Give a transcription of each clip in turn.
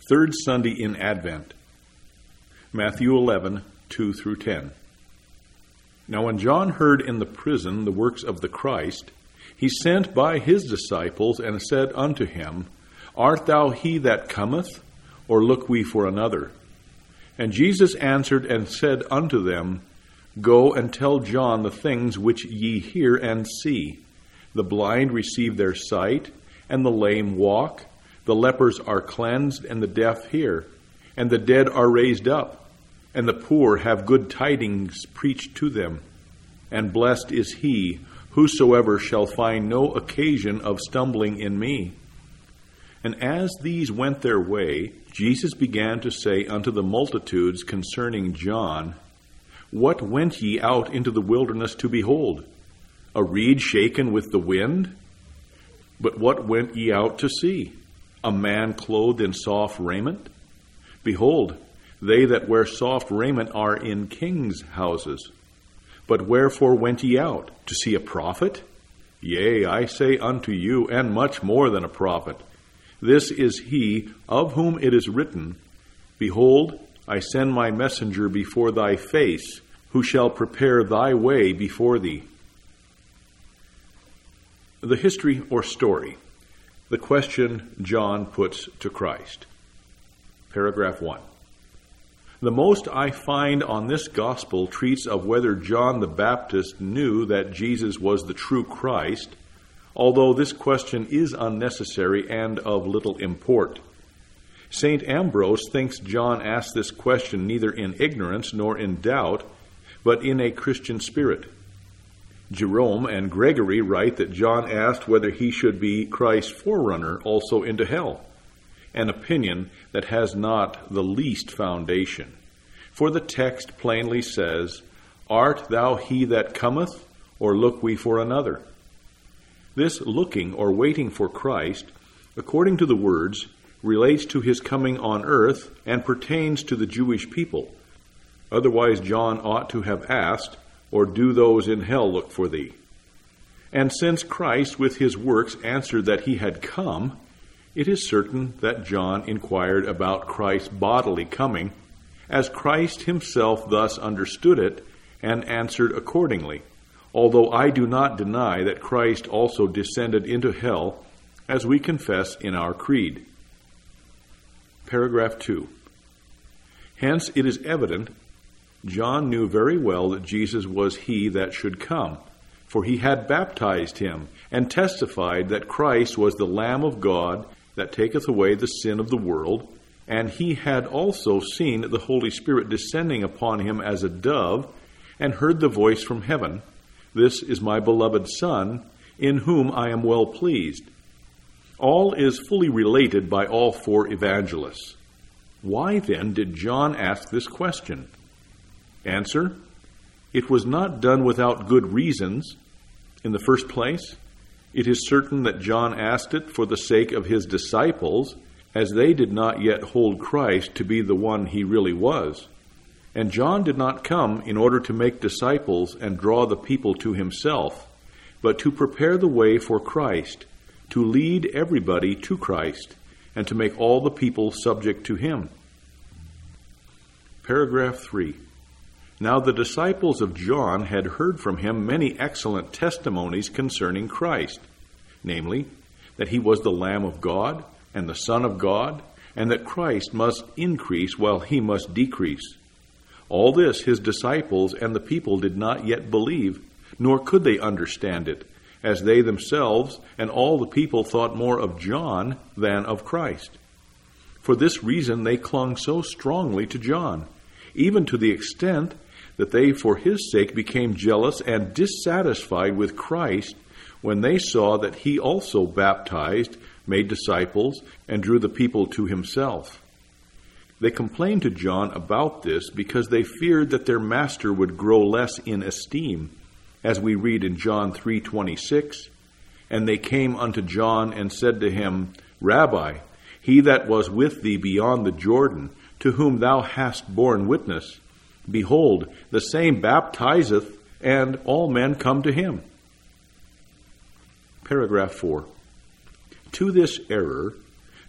Third Sunday in Advent. Matthew 11, 2 through 10. Now when John heard in the prison the works of the Christ, he sent by his disciples and said unto him, Art thou he that cometh, or look we for another? And Jesus answered and said unto them, Go and tell John the things which ye hear and see. The blind receive their sight, and the lame walk. The lepers are cleansed, and the deaf hear. And the dead are raised up, and the poor have good tidings preached to them. And blessed is he, whosoever shall find no occasion of stumbling in me. And as these went their way, Jesus began to say unto the multitudes concerning John, What went ye out into the wilderness to behold? A reed shaken with the wind? But what went ye out to see? A man clothed in soft raiment? Behold, they that wear soft raiment are in kings' houses. But wherefore went ye out? To see a prophet? Yea, I say unto you, and much more than a prophet. This is he of whom it is written, Behold, I send my messenger before thy face, who shall prepare thy way before thee. The history or story. The question John puts to Christ. Paragraph 1. The most I find on this gospel treats of whether John the Baptist knew that Jesus was the true Christ, although this question is unnecessary and of little import. St. Ambrose thinks John asked this question neither in ignorance nor in doubt, but in a Christian spirit. Jerome and Gregory write that John asked whether he should be Christ's forerunner also into hell, an opinion that has not the least foundation. For the text plainly says, Art thou he that cometh, or look we for another? This looking or waiting for Christ, according to the words, relates to his coming on earth and pertains to the Jewish people. Otherwise John ought to have asked, Or do those in hell look for thee? And since Christ with his works answered that he had come, it is certain that John inquired about Christ's bodily coming, as Christ himself thus understood it and answered accordingly, although I do not deny that Christ also descended into hell, as we confess in our creed. Paragraph 2. Hence it is evident John knew very well that Jesus was he that should come, for he had baptized him, and testified that Christ was the Lamb of God that taketh away the sin of the world, and he had also seen the Holy Spirit descending upon him as a dove, and heard the voice from heaven, This is my beloved Son, in whom I am well pleased. All is fully related by all four evangelists. Why then did John ask this question? Answer, it was not done without good reasons. In the first place, it is certain that John asked it for the sake of his disciples, as they did not yet hold Christ to be the one he really was. And John did not come in order to make disciples and draw the people to himself, but to prepare the way for Christ, to lead everybody to Christ, and to make all the people subject to him. Paragraph 3. Now the disciples of John had heard from him many excellent testimonies concerning Christ, namely, that he was the Lamb of God and the Son of God, and that Christ must increase while he must decrease. All this his disciples and the people did not yet believe, nor could they understand it, as they themselves and all the people thought more of John than of Christ. For this reason they clung so strongly to John, even to the extent that they for his sake became jealous and dissatisfied with Christ when they saw that he also baptized, made disciples, and drew the people to himself. They complained to John about this because they feared that their master would grow less in esteem, as we read in John 3:26, And they came unto John and said to him, Rabbi, he that was with thee beyond the Jordan, to whom thou hast borne witness, behold, the same baptizeth, and all men come to him. Paragraph 4. To this error,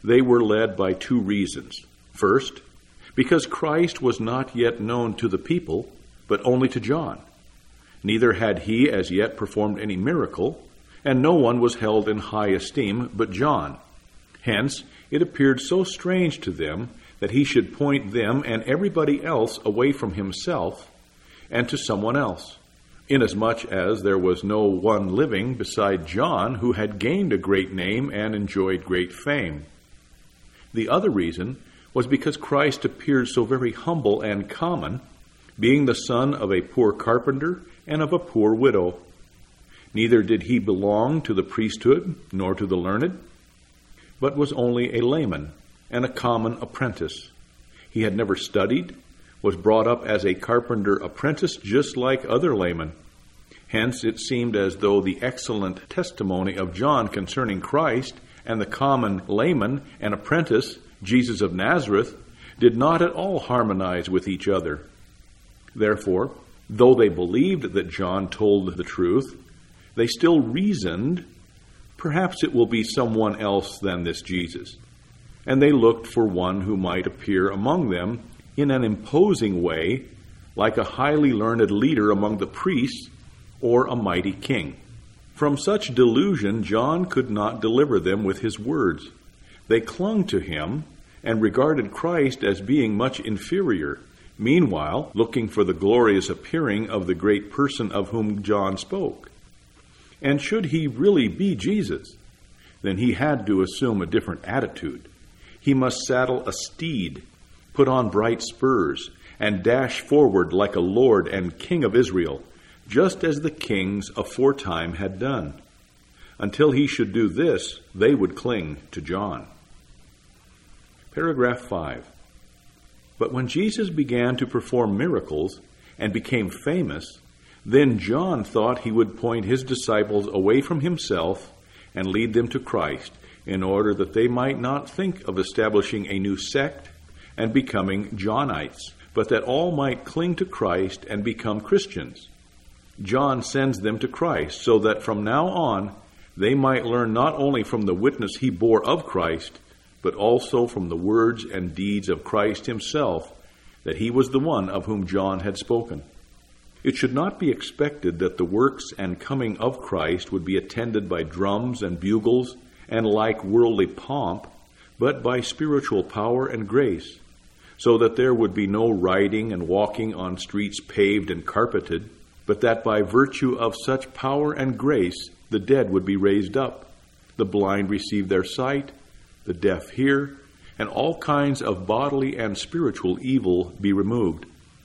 they were led by two reasons. First, because Christ was not yet known to the people, but only to John. Neither had he as yet performed any miracle, and no one was held in high esteem but John. Hence, it appeared so strange to them that he should point them and everybody else away from himself and to someone else, inasmuch as there was no one living beside John who had gained a great name and enjoyed great fame. The other reason was because Christ appeared so very humble and common, being the son of a poor carpenter and of a poor widow. Neither did he belong to the priesthood nor to the learned, but was only a layman and a common apprentice. He had never studied, was brought up as a carpenter apprentice just like other laymen. Hence it seemed as though the excellent testimony of John concerning Christ and the common layman and apprentice, Jesus of Nazareth, did not at all harmonize with each other. Therefore, though they believed that John told the truth, they still reasoned, perhaps it will be someone else than this Jesus. And they looked for one who might appear among them in an imposing way, like a highly learned leader among the priests or a mighty king. From such delusion, John could not deliver them with his words. They clung to him and regarded Christ as being much inferior, meanwhile looking for the glorious appearing of the great person of whom John spoke. And should he really be Jesus, then he had to assume a different attitude. He must saddle a steed, put on bright spurs, and dash forward like a lord and king of Israel, just as the kings aforetime had done. Until he should do this, they would cling to John. Paragraph 5. But when Jesus began to perform miracles and became famous, then John thought he would point his disciples away from himself and lead them to Christ, in order that they might not think of establishing a new sect and becoming Johnites, but that all might cling to Christ and become Christians. John sends them to Christ, so that from now on they might learn not only from the witness he bore of Christ, but also from the words and deeds of Christ himself, that he was the one of whom John had spoken. It should not be expected that the works and coming of Christ would be attended by drums and bugles and like worldly pomp, but by spiritual power and grace, so that there would be no riding and walking on streets paved and carpeted, but that by virtue of such power and grace the dead would be raised up, the blind receive their sight, the deaf hear, and all kinds of bodily and spiritual evil be removed.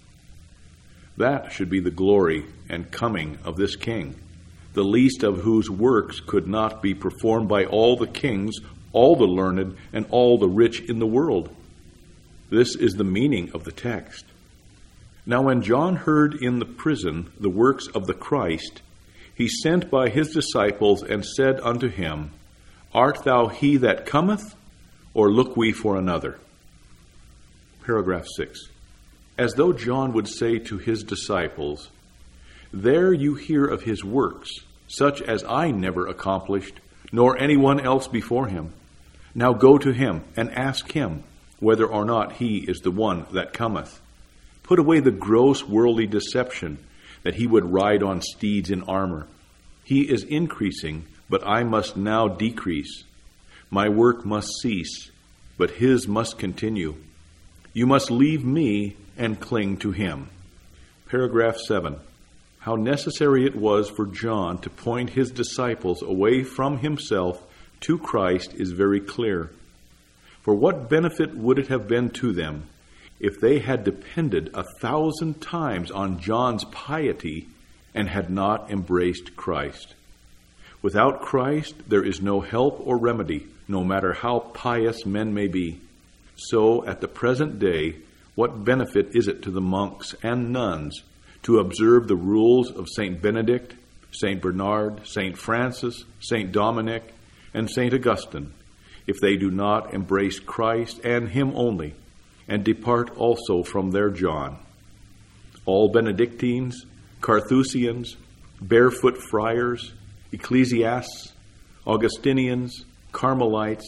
That should be the glory and coming of this king, the least of whose works could not be performed by all the kings, all the learned, and all the rich in the world. This is the meaning of the text. Now when John heard in the prison the works of the Christ, he sent by his disciples and said unto him, Art thou he that cometh, or look we for another? Paragraph 6. As though John would say to his disciples, There you hear of his works, such as I never accomplished, nor anyone else before him. Now go to him, and ask him, whether or not he is the one that cometh. Put away the gross worldly deception, that he would ride on steeds in armor. He is increasing, but I must now decrease. My work must cease, but his must continue. You must leave me and cling to him. Paragraph 7. How necessary it was for John to point his disciples away from himself to Christ is very clear. For what benefit would it have been to them if they had depended 1,000 times on John's piety and had not embraced Christ? Without Christ, there is no help or remedy, no matter how pious men may be. So, at the present day, what benefit is it to the monks and nuns to observe the rules of St. Benedict, St. Bernard, St. Francis, St. Dominic, and St. Augustine, if they do not embrace Christ and him only, and depart also from their John? All Benedictines, Carthusians, barefoot friars, ecclesiasts, Augustinians, Carmelites,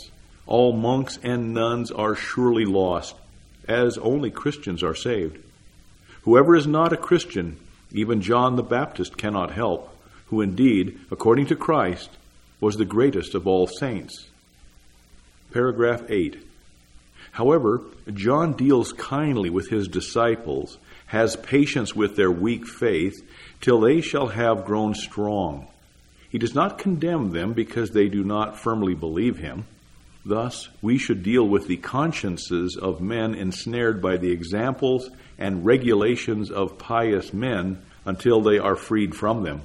All monks and nuns are surely lost, as only Christians are saved. Whoever is not a Christian, even John the Baptist cannot help, who indeed, according to Christ, was the greatest of all saints. Paragraph 8. However, John deals kindly with his disciples, has patience with their weak faith, till they shall have grown strong. He does not condemn them because they do not firmly believe him. Thus, we should deal with the consciences of men ensnared by the examples and regulations of pious men until they are freed from them.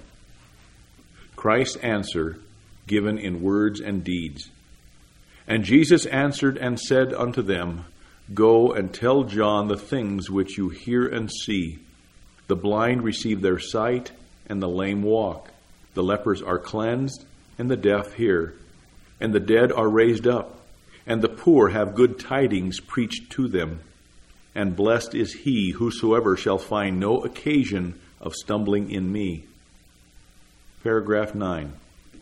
Christ's answer, given in words and deeds. And Jesus answered and said unto them, Go and tell John the things which you hear and see. The blind receive their sight, and the lame walk. The lepers are cleansed, and the deaf hear. And the dead are raised up, and the poor have good tidings preached to them. And blessed is he whosoever shall find no occasion of stumbling in me. Paragraph 9.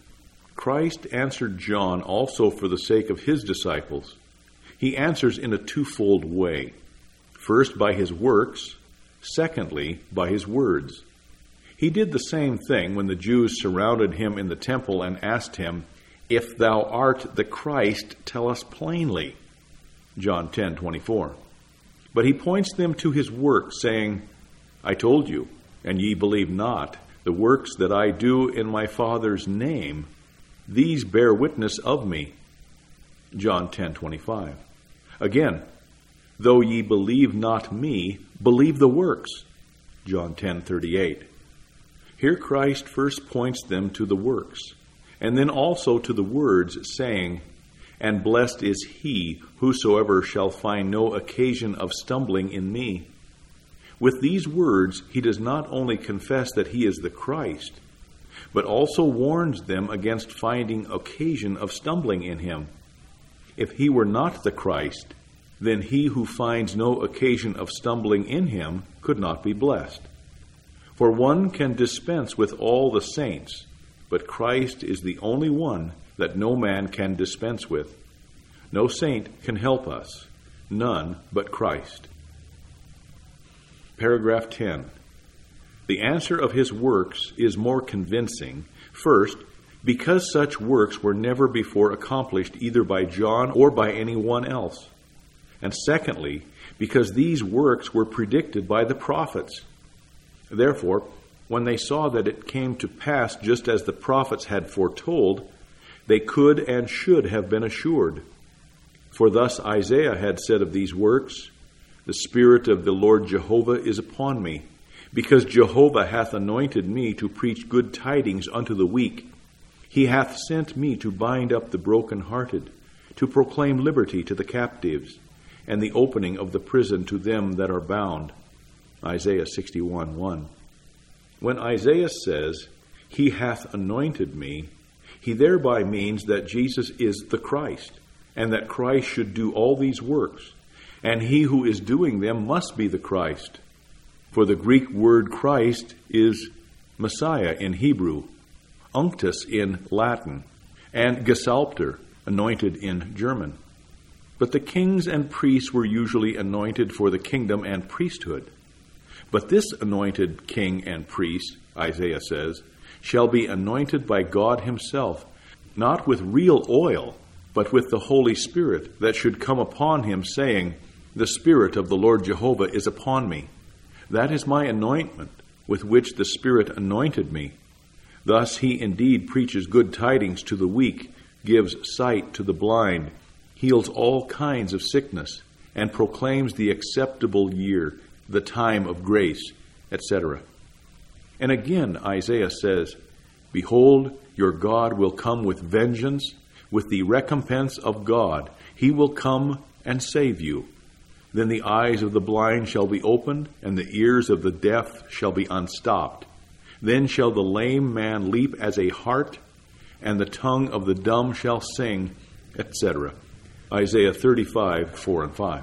Christ answered John also for the sake of his disciples. He answers in a twofold way. First, by his works. Secondly, by his words. He did the same thing when the Jews surrounded him in the temple and asked him, If thou art the Christ, tell us plainly. John 10:24. But he points them to his works, saying, I told you, and ye believe not. The works that I do in my Father's name, these bear witness of me. John 10:25. Again, though ye believe not me, believe the works. John 10:38. Here Christ first points them to the works, and then also to the words, saying, And blessed is he whosoever shall find no occasion of stumbling in me. With these words, he does not only confess that he is the Christ, but also warns them against finding occasion of stumbling in him. If he were not the Christ, then he who finds no occasion of stumbling in him could not be blessed. For one can dispense with all the saints, but Christ is the only one that no man can dispense with. No saint can help us, none but Christ. Paragraph 10. The answer of his works is more convincing. First, because such works were never before accomplished either by John or by anyone else. And secondly, because these works were predicted by the prophets. Therefore, when they saw that it came to pass just as the prophets had foretold, they could and should have been assured. For thus Isaiah had said of these works, The Spirit of the Lord Jehovah is upon me, because Jehovah hath anointed me to preach good tidings unto the weak. He hath sent me to bind up the brokenhearted, to proclaim liberty to the captives, and the opening of the prison to them that are bound. Isaiah 61:1. When Isaiah says, He hath anointed me, he thereby means that Jesus is the Christ, and that Christ should do all these works, and he who is doing them must be the Christ. For the Greek word Christ is Messiah in Hebrew, Unctus in Latin, and Gesalbter, anointed in German. But the kings and priests were usually anointed for the kingdom and priesthood. But this anointed king and priest, Isaiah says, shall be anointed by God himself, not with real oil, but with the Holy Spirit that should come upon him, saying, The Spirit of the Lord Jehovah is upon me. That is my anointment, with which the Spirit anointed me. Thus he indeed preaches good tidings to the weak, gives sight to the blind, heals all kinds of sickness, and proclaims the acceptable year, the time of grace, etc. And again Isaiah says, Behold, your God will come with vengeance, with the recompense of God. He will come and save you. Then the eyes of the blind shall be opened, and the ears of the deaf shall be unstopped. Then shall the lame man leap as a hart, and the tongue of the dumb shall sing, etc. Isaiah 35:4-5.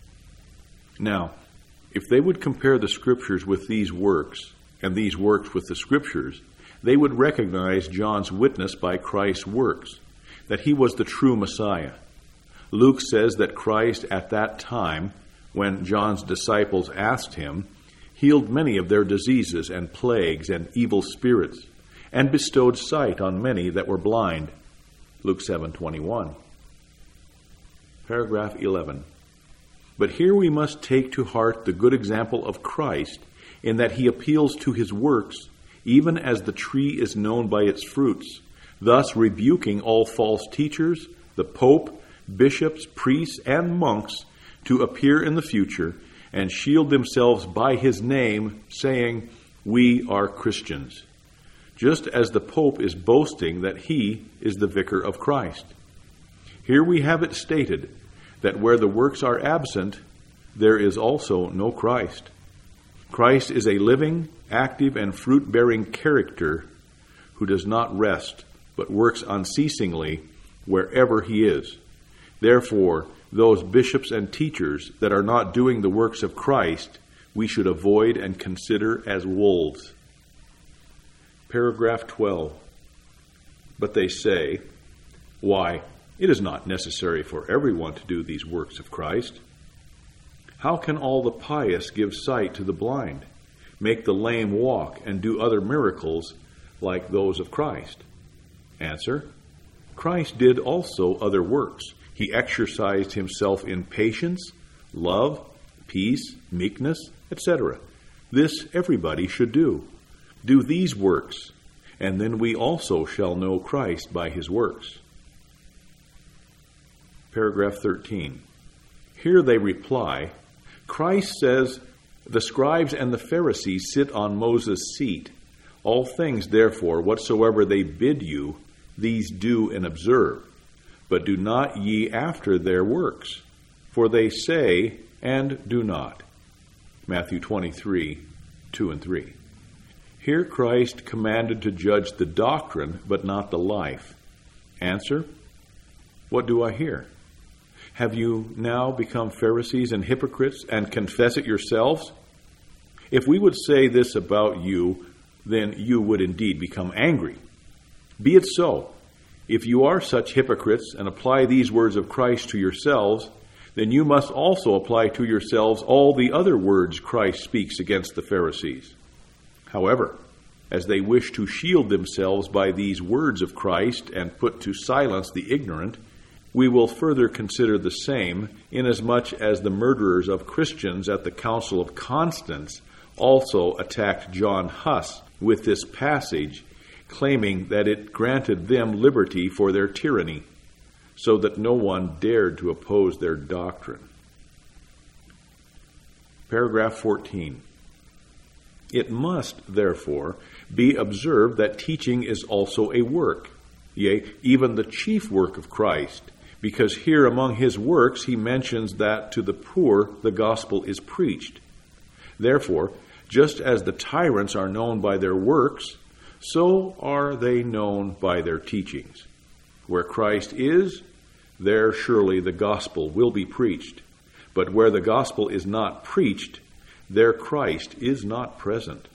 Now, if they would compare the Scriptures with these works, and these works with the Scriptures, they would recognize John's witness by Christ's works, that he was the true Messiah. Luke says that Christ at that time, when John's disciples asked him, healed many of their diseases and plagues and evil spirits, and bestowed sight on many that were blind. Luke 7:21. Paragraph 11. But here we must take to heart the good example of Christ in that he appeals to his works, even as the tree is known by its fruits, thus rebuking all false teachers, the Pope, bishops, priests, and monks to appear in the future and shield themselves by his name, saying, "We are Christians," just as the Pope is boasting that he is the vicar of Christ. Here we have it stated that where the works are absent, there is also no Christ. Christ is a living, active, and fruit-bearing character who does not rest, but works unceasingly wherever he is. Therefore, those bishops and teachers that are not doing the works of Christ, we should avoid and consider as wolves. Paragraph 12. But they say, "Why, it is not necessary for everyone to do these works of Christ. How can all the pious give sight to the blind, make the lame walk, and do other miracles like those of Christ?" Answer: Christ did also other works. He exercised himself in patience, love, peace, meekness, etc. This everybody should do. Do these works, and then we also shall know Christ by his works. Paragraph 13. Here they reply, Christ says, "The scribes and the Pharisees sit on Moses' seat. All things, therefore, whatsoever they bid you, these do and observe. But do not ye after their works, for they say and do not." Matthew 23, 2 and 3. Here Christ commanded to judge the doctrine, but not the life. Answer: what do I hear? Have you now become Pharisees and hypocrites and confess it yourselves? If we would say this about you, then you would indeed become angry. Be it so. If you are such hypocrites and apply these words of Christ to yourselves, then you must also apply to yourselves all the other words Christ speaks against the Pharisees. However, as they wish to shield themselves by these words of Christ and put to silence the ignorant, we will further consider the same, inasmuch as the murderers of Christians at the Council of Constance also attacked John Huss with this passage, claiming that it granted them liberty for their tyranny, so that no one dared to oppose their doctrine. Paragraph 14. It must, therefore, be observed that teaching is also a work, yea, even the chief work of Christ, because here among his works he mentions that to the poor the gospel is preached. Therefore, just as the tyrants are known by their works, so are they known by their teachings. Where Christ is, there surely the gospel will be preached. But where the gospel is not preached, there Christ is not present.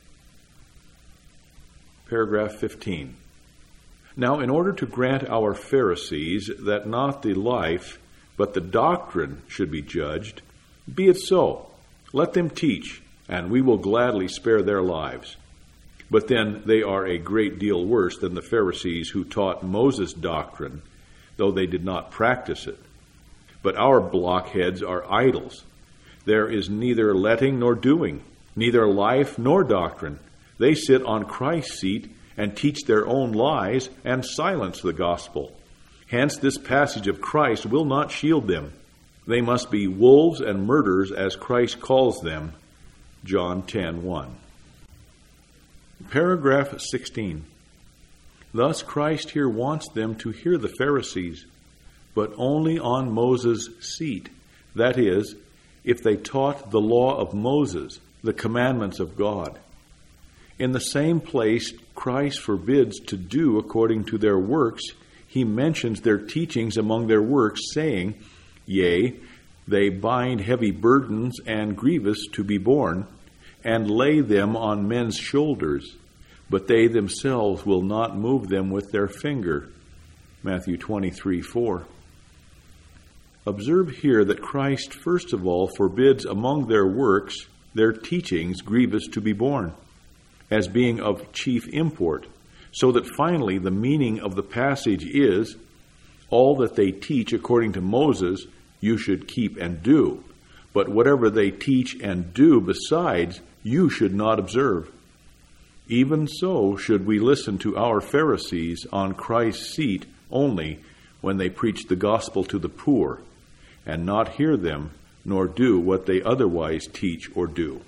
Paragraph 15. Now, in order to grant our Pharisees that not the life, but the doctrine should be judged, be it so. Let them teach, and we will gladly spare their lives. But then they are a great deal worse than the Pharisees who taught Moses' doctrine, though they did not practice it. But our blockheads are idols. There is neither letting nor doing, neither life nor doctrine. They sit on Christ's seat and teach their own lies and silence the gospel. Hence, this passage of Christ will not shield them. They must be wolves and murderers, as Christ calls them. John 10:1. Paragraph 16. Thus Christ here wants them to hear the Pharisees, but only on Moses' seat. That is, if they taught the law of Moses, the commandments of God. In the same place Christ forbids to do according to their works, he mentions their teachings among their works, saying, "Yea, they bind heavy burdens and grievous to be borne, and lay them on men's shoulders, but they themselves will not move them with their finger." Matthew 23:4. Observe here that Christ first of all forbids among their works their teachings grievous to be borne, as being of chief import, so that finally the meaning of the passage is, all that they teach according to Moses you should keep and do, but whatever they teach and do besides you should not observe. Even so should we listen to our Pharisees on Christ's seat only when they preach the gospel to the poor, and not hear them nor do what they otherwise teach or do.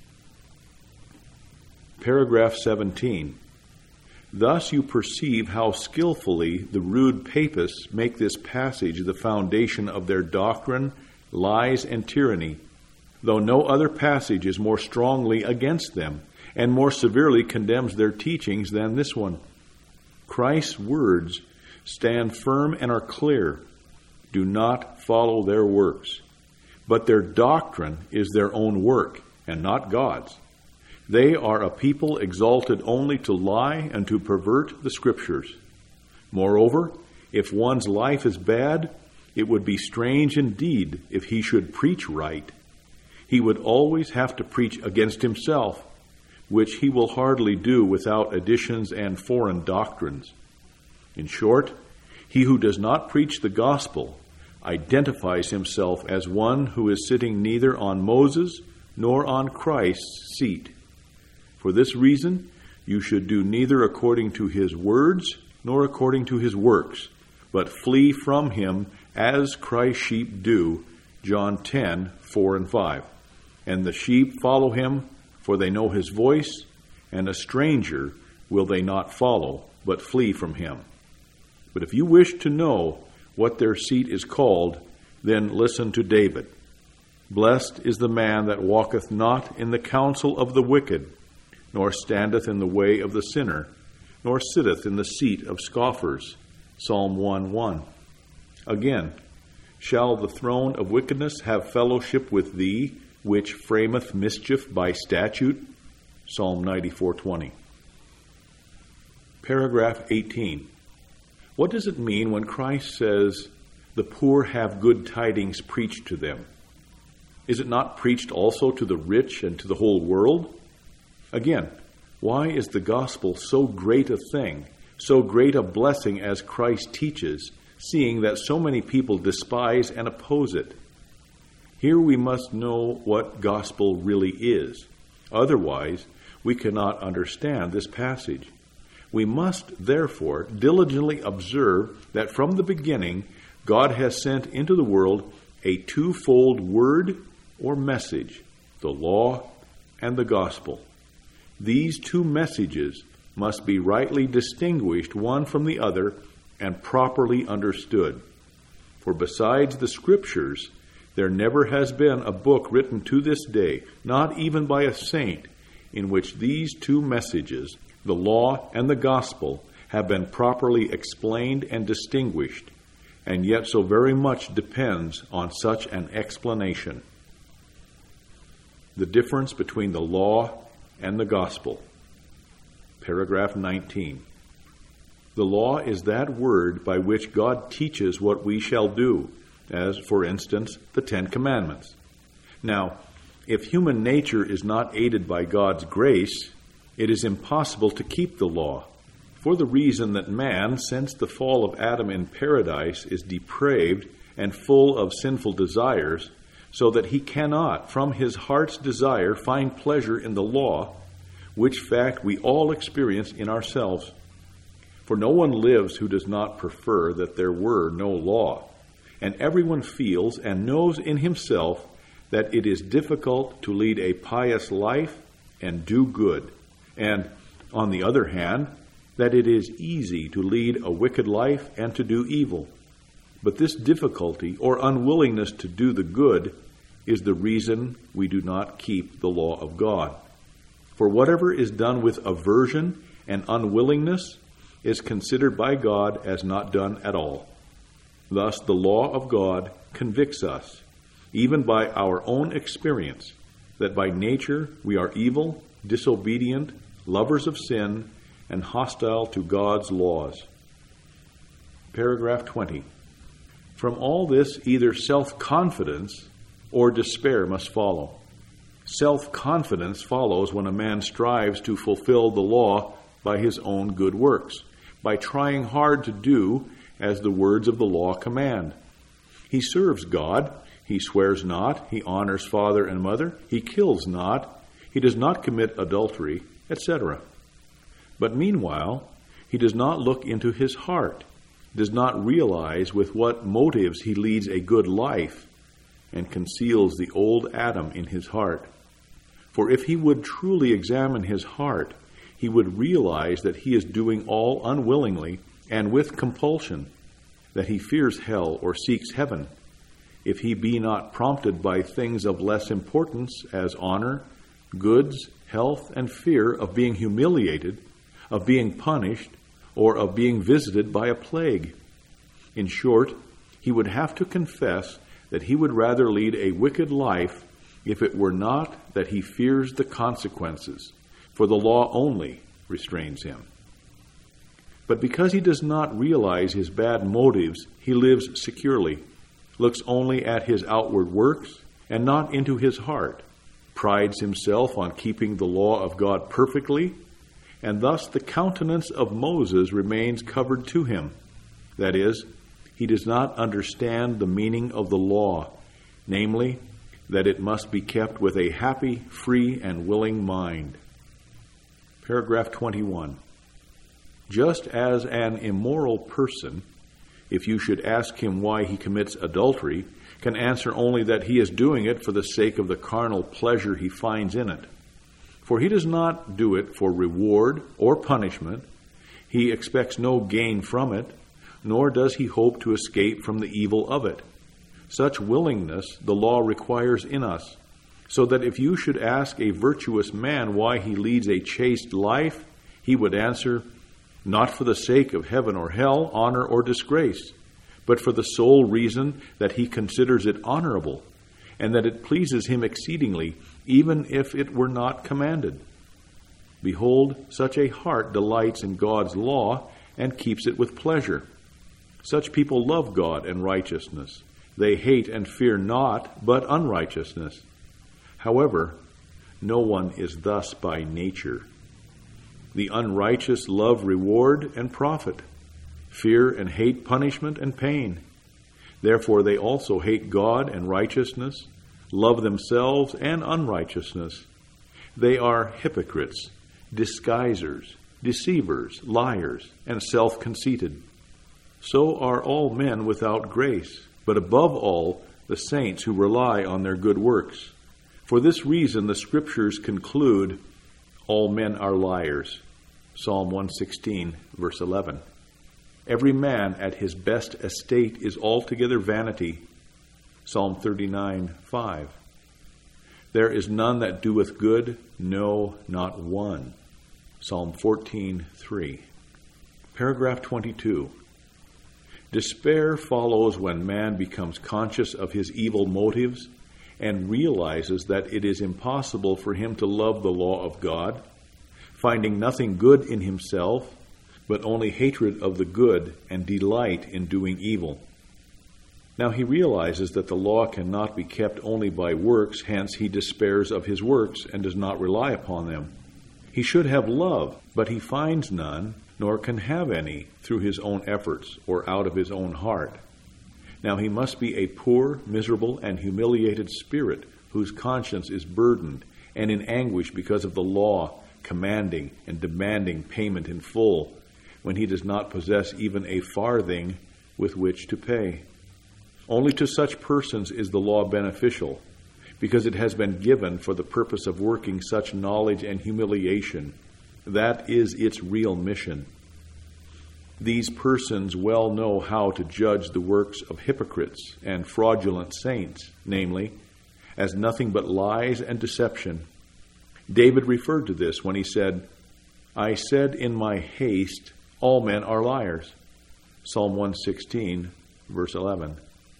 Paragraph 17. Thus you perceive how skillfully the rude papists make this passage the foundation of their doctrine, lies, and tyranny, though no other passage is more strongly against them and more severely condemns their teachings than this one. Christ's words stand firm and are clear. Do not follow their works. But their doctrine is their own work, and not God's. They are a people exalted only to lie and to pervert the Scriptures. Moreover, if one's life is bad, it would be strange indeed if he should preach right. He would always have to preach against himself, which he will hardly do without additions and foreign doctrines. In short, he who does not preach the gospel identifies himself as one who is sitting neither on Moses nor on Christ's seat. For this reason, you should do neither according to his words nor according to his works, but flee from him as Christ's sheep do, John 10:4 and 5. And the sheep follow him, for they know his voice, and a stranger will they not follow, but flee from him. But if you wish to know what their seat is called, then listen to David. Blessed is the man that walketh not in the counsel of the wicked, nor standeth in the way of the sinner, nor sitteth in the seat of scoffers. Psalm 1:1. Again, shall the throne of wickedness have fellowship with thee, which frameth mischief by statute? Psalm 94:20. Paragraph 18. What does it mean when Christ says, the poor have good tidings preached to them? Is it not preached also to the rich and to the whole world? Again, why is the gospel so great a thing, so great a blessing as Christ teaches, seeing that so many people despise and oppose it? Here we must know what gospel really is. Otherwise, we cannot understand this passage. We must, therefore, diligently observe that from the beginning, God has sent into the world a twofold word or message, the law and the gospel. These two messages must be rightly distinguished one from the other and properly understood. For besides the Scriptures, there never has been a book written to this day, not even by a saint, in which these two messages, the law and the gospel, have been properly explained and distinguished, and yet so very much depends on such an explanation. The difference between the law and the gospel. Paragraph 19. The law is that word by which God teaches what we shall do, as, for instance, the Ten Commandments. Now, if human nature is not aided by God's grace, it is impossible to keep the law, for the reason that man, since the fall of Adam in paradise, is depraved and full of sinful desires, so that he cannot, from his heart's desire, find pleasure in the law, which fact we all experience in ourselves. For no one lives who does not prefer that there were no law, and everyone feels and knows in himself that it is difficult to lead a pious life and do good, and, on the other hand, that it is easy to lead a wicked life and to do evil. But this difficulty or unwillingness to do the good is the reason we do not keep the law of God. For whatever is done with aversion and unwillingness is considered by God as not done at all. Thus, the law of God convicts us, even by our own experience, that by nature we are evil, disobedient, lovers of sin, and hostile to God's laws. Paragraph 20. From all this, either self-confidence or despair must follow. Self-confidence follows when a man strives to fulfill the law by his own good works, by trying hard to do as the words of the law command. He serves God, he swears not, he honors father and mother, he kills not, he does not commit adultery, etc. But meanwhile, he does not look into his heart, does not realize with what motives he leads a good life, and conceals the old Adam in his heart. For if he would truly examine his heart, he would realize that he is doing all unwillingly and with compulsion, that he fears hell or seeks heaven, if he be not prompted by things of less importance as honor, goods, health, and fear of being humiliated, of being punished, or of being visited by a plague. In short, he would have to confess that he would rather lead a wicked life if it were not that he fears the consequences, for the law only restrains him. But because he does not realize his bad motives, he lives securely, looks only at his outward works and not into his heart, prides himself on keeping the law of God perfectly, and thus the countenance of Moses remains covered to him. That is, he does not understand the meaning of the law, namely, that it must be kept with a happy, free, and willing mind. Paragraph 21. Just as an immoral person, if you should ask him why he commits adultery, can answer only that he is doing it for the sake of the carnal pleasure he finds in it. For he does not do it for reward or punishment. He expects no gain from it, nor does he hope to escape from the evil of it. Such willingness the law requires in us, so that if you should ask a virtuous man why he leads a chaste life, he would answer, not for the sake of heaven or hell, honor or disgrace, but for the sole reason that he considers it honorable, and that it pleases him exceedingly, even if it were not commanded. Behold, such a heart delights in God's law and keeps it with pleasure. Such people love God and righteousness. They hate and fear not, but unrighteousness. However, no one is thus by nature. The unrighteous love reward and profit, fear and hate punishment and pain. Therefore they also hate God and righteousness, love themselves and unrighteousness. They are hypocrites, disguisers, deceivers, liars, and self-conceited. So are all men without grace, but above all, the saints who rely on their good works. For this reason, the Scriptures conclude, all men are liars. Psalm 116, verse 11. Every man at his best estate is altogether vanity. Psalm 39, 5. There is none that doeth good, no, not one. Psalm 14, 3. Paragraph 22. Despair follows when man becomes conscious of his evil motives and realizes that it is impossible for him to love the law of God, finding nothing good in himself, but only hatred of the good and delight in doing evil. Now he realizes that the law cannot be kept only by works, hence he despairs of his works and does not rely upon them. He should have love, but he finds none, nor can have any through his own efforts or out of his own heart. Now he must be a poor, miserable, and humiliated spirit whose conscience is burdened and in anguish because of the law commanding and demanding payment in full, when he does not possess even a farthing with which to pay. Only to such persons is the law beneficial, because it has been given for the purpose of working such knowledge and humiliation. That is its real mission. These persons well know how to judge the works of hypocrites and fraudulent saints, namely, as nothing but lies and deception. David referred to this when he said, I said in my haste, all men are liars. Psalm 116, verse 11.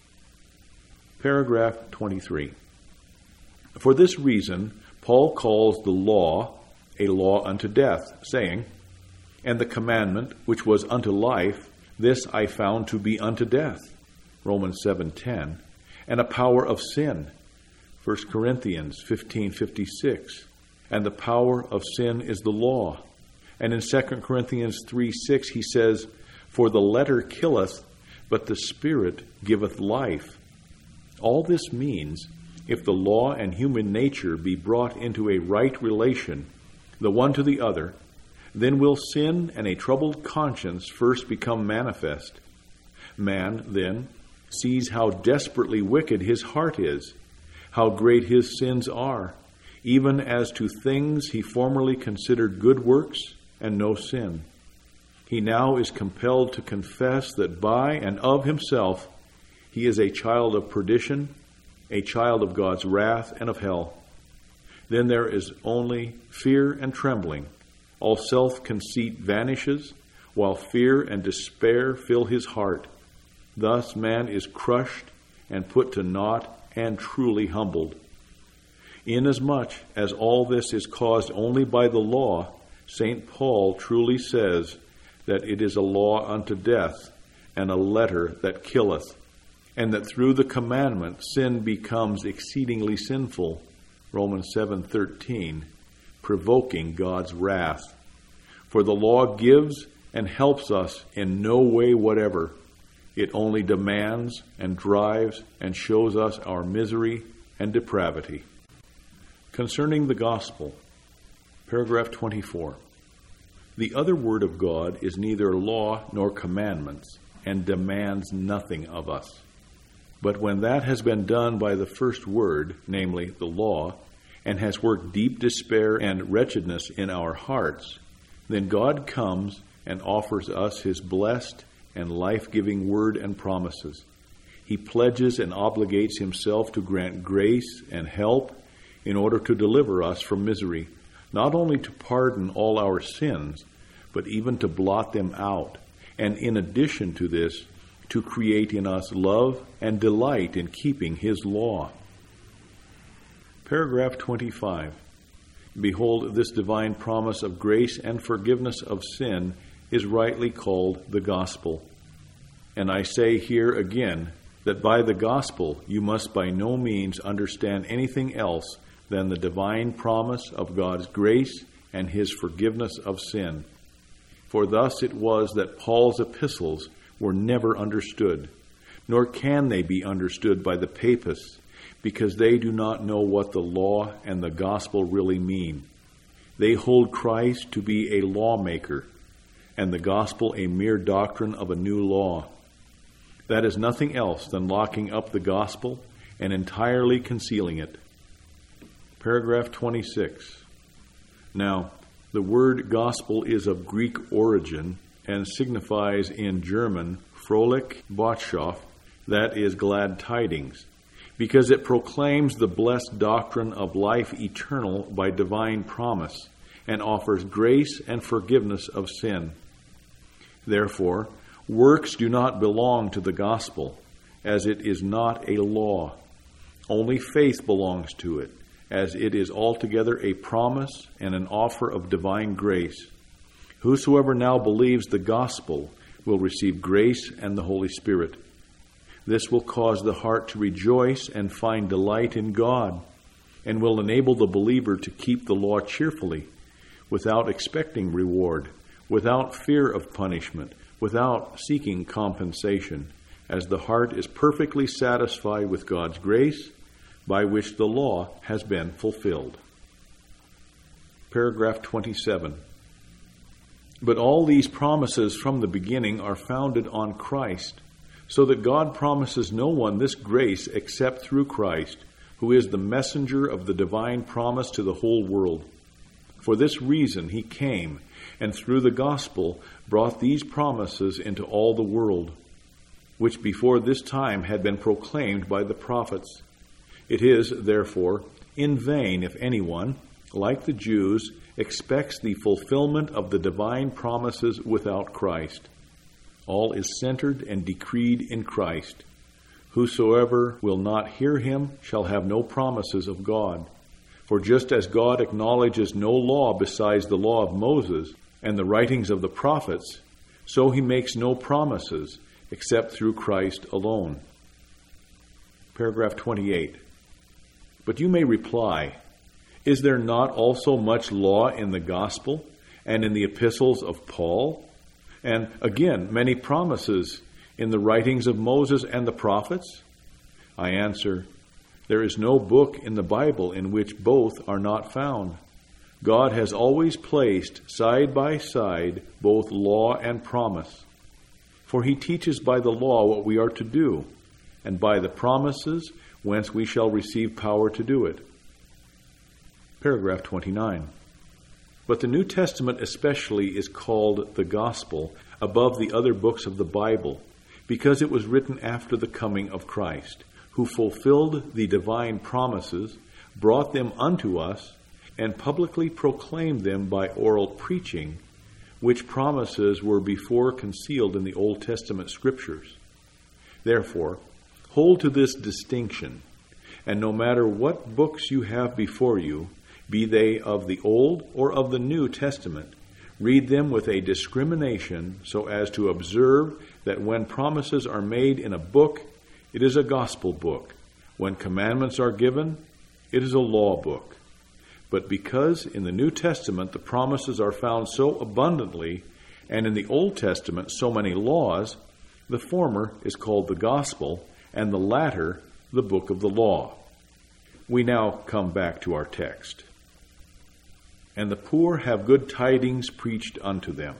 Paragraph 23. For this reason, Paul calls the law a law unto death, saying, and the commandment which was unto life, this I found to be unto death. Romans 7:10, and a power of sin, 1 Corinthians 15:56, and the power of sin is the law. And in 2 Corinthians 3:6 he says, "For the letter killeth, but the Spirit giveth life." All this means, if the law and human nature be brought into a right relation, the one to the other, then will sin and a troubled conscience first become manifest. Man, then, sees how desperately wicked his heart is, how great his sins are, even as to things he formerly considered good works and no sin. He now is compelled to confess that by and of himself he is a child of perdition, a child of God's wrath and of hell. Then there is only fear and trembling. All self-conceit vanishes, while fear and despair fill his heart. Thus man is crushed and put to naught and truly humbled. Inasmuch as all this is caused only by the law, St. Paul truly says that it is a law unto death and a letter that killeth, and that through the commandment sin becomes exceedingly sinful, Romans 7:13, provoking God's wrath. For the law gives and helps us in no way whatever. It only demands and drives and shows us our misery and depravity. Concerning the gospel, paragraph 24. The other word of God is neither law nor commandments, and demands nothing of us. But when that has been done by the first word, namely the law, and has worked deep despair and wretchedness in our hearts, then God comes and offers us his blessed and life-giving word and promises. He pledges and obligates himself to grant grace and help in order to deliver us from misery, not only to pardon all our sins, but even to blot them out, and in addition to this, to create in us love and delight in keeping his law. Paragraph 25. Behold, this divine promise of grace and forgiveness of sin is rightly called the gospel. And I say here again that by the gospel you must by no means understand anything else than the divine promise of God's grace and his forgiveness of sin. For thus it was that Paul's epistles were never understood, nor can they be understood by the papists, because they do not know what the law and the gospel really mean. They hold Christ to be a lawmaker, and the gospel a mere doctrine of a new law. That is nothing else than locking up the gospel and entirely concealing it. Paragraph 26. Now, the word gospel is of Greek origin and signifies in German Frohliche Botschaft, that is, glad tidings, because it proclaims the blessed doctrine of life eternal by divine promise and offers grace and forgiveness of sin. Therefore, works do not belong to the gospel, as it is not a law. Only faith belongs to it, as it is altogether a promise and an offer of divine grace. Whosoever now believes the gospel will receive grace and the Holy Spirit. This will cause the heart to rejoice and find delight in God, and will enable the believer to keep the law cheerfully, without expecting reward, without fear of punishment, without seeking compensation, as the heart is perfectly satisfied with God's grace, by which the law has been fulfilled. Paragraph 27. But all these promises from the beginning are founded on Christ, so that God promises no one this grace except through Christ, who is the messenger of the divine promise to the whole world. For this reason he came, and through the gospel brought these promises into all the world, which before this time had been proclaimed by the prophets. It is, therefore, in vain if anyone, like the Jews, expects the fulfillment of the divine promises without Christ. All is centered and decreed in Christ. Whosoever will not hear him shall have no promises of God. For just as God acknowledges no law besides the law of Moses and the writings of the prophets, so he makes no promises except through Christ alone. Paragraph 28. But you may reply, is there not also much law in the gospel and in the epistles of Paul? And again, many promises in the writings of Moses and the prophets? I answer, there is no book in the Bible in which both are not found. God has always placed side by side both law and promise. For he teaches by the law what we are to do, and by the promises whence we shall receive power to do it. Paragraph 29. But the New Testament especially is called the Gospel above the other books of the Bible, because it was written after the coming of Christ, who fulfilled the divine promises, brought them unto us, and publicly proclaimed them by oral preaching, which promises were before concealed in the Old Testament Scriptures. Therefore, hold to this distinction, and no matter what books you have before you, be they of the Old or of the New Testament, read them with a discrimination so as to observe that when promises are made in a book, it is a gospel book. When commandments are given, it is a law book. But because in the New Testament the promises are found so abundantly, and in the Old Testament so many laws, the former is called the gospel, and the latter the book of the law. We now come back to our text. And the poor have good tidings preached unto them.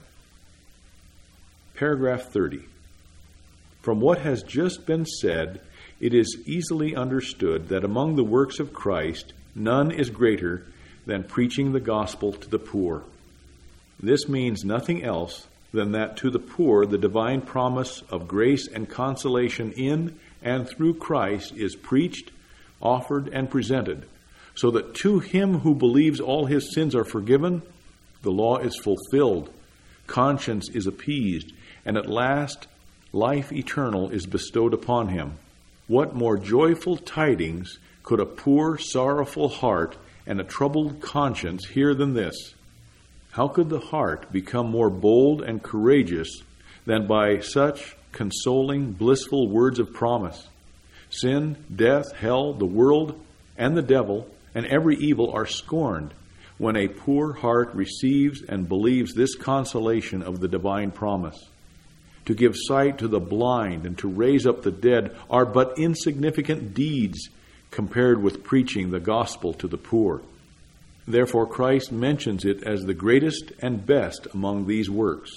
Paragraph 30. From what has just been said, it is easily understood that among the works of Christ, none is greater than preaching the gospel to the poor. This means nothing else than that to the poor the divine promise of grace and consolation in and through Christ is preached, offered, and presented, so that to him who believes all his sins are forgiven, the law is fulfilled, conscience is appeased, and at last life eternal is bestowed upon him. What more joyful tidings could a poor, sorrowful heart and a troubled conscience hear than this? How could the heart become more bold and courageous than by such consoling, blissful words of promise? Sin, death, hell, the world, and the devil, and every evil are scorned when a poor heart receives and believes this consolation of the divine promise. To give sight to the blind and to raise up the dead are but insignificant deeds compared with preaching the gospel to the poor. Therefore Christ mentions it as the greatest and best among these works.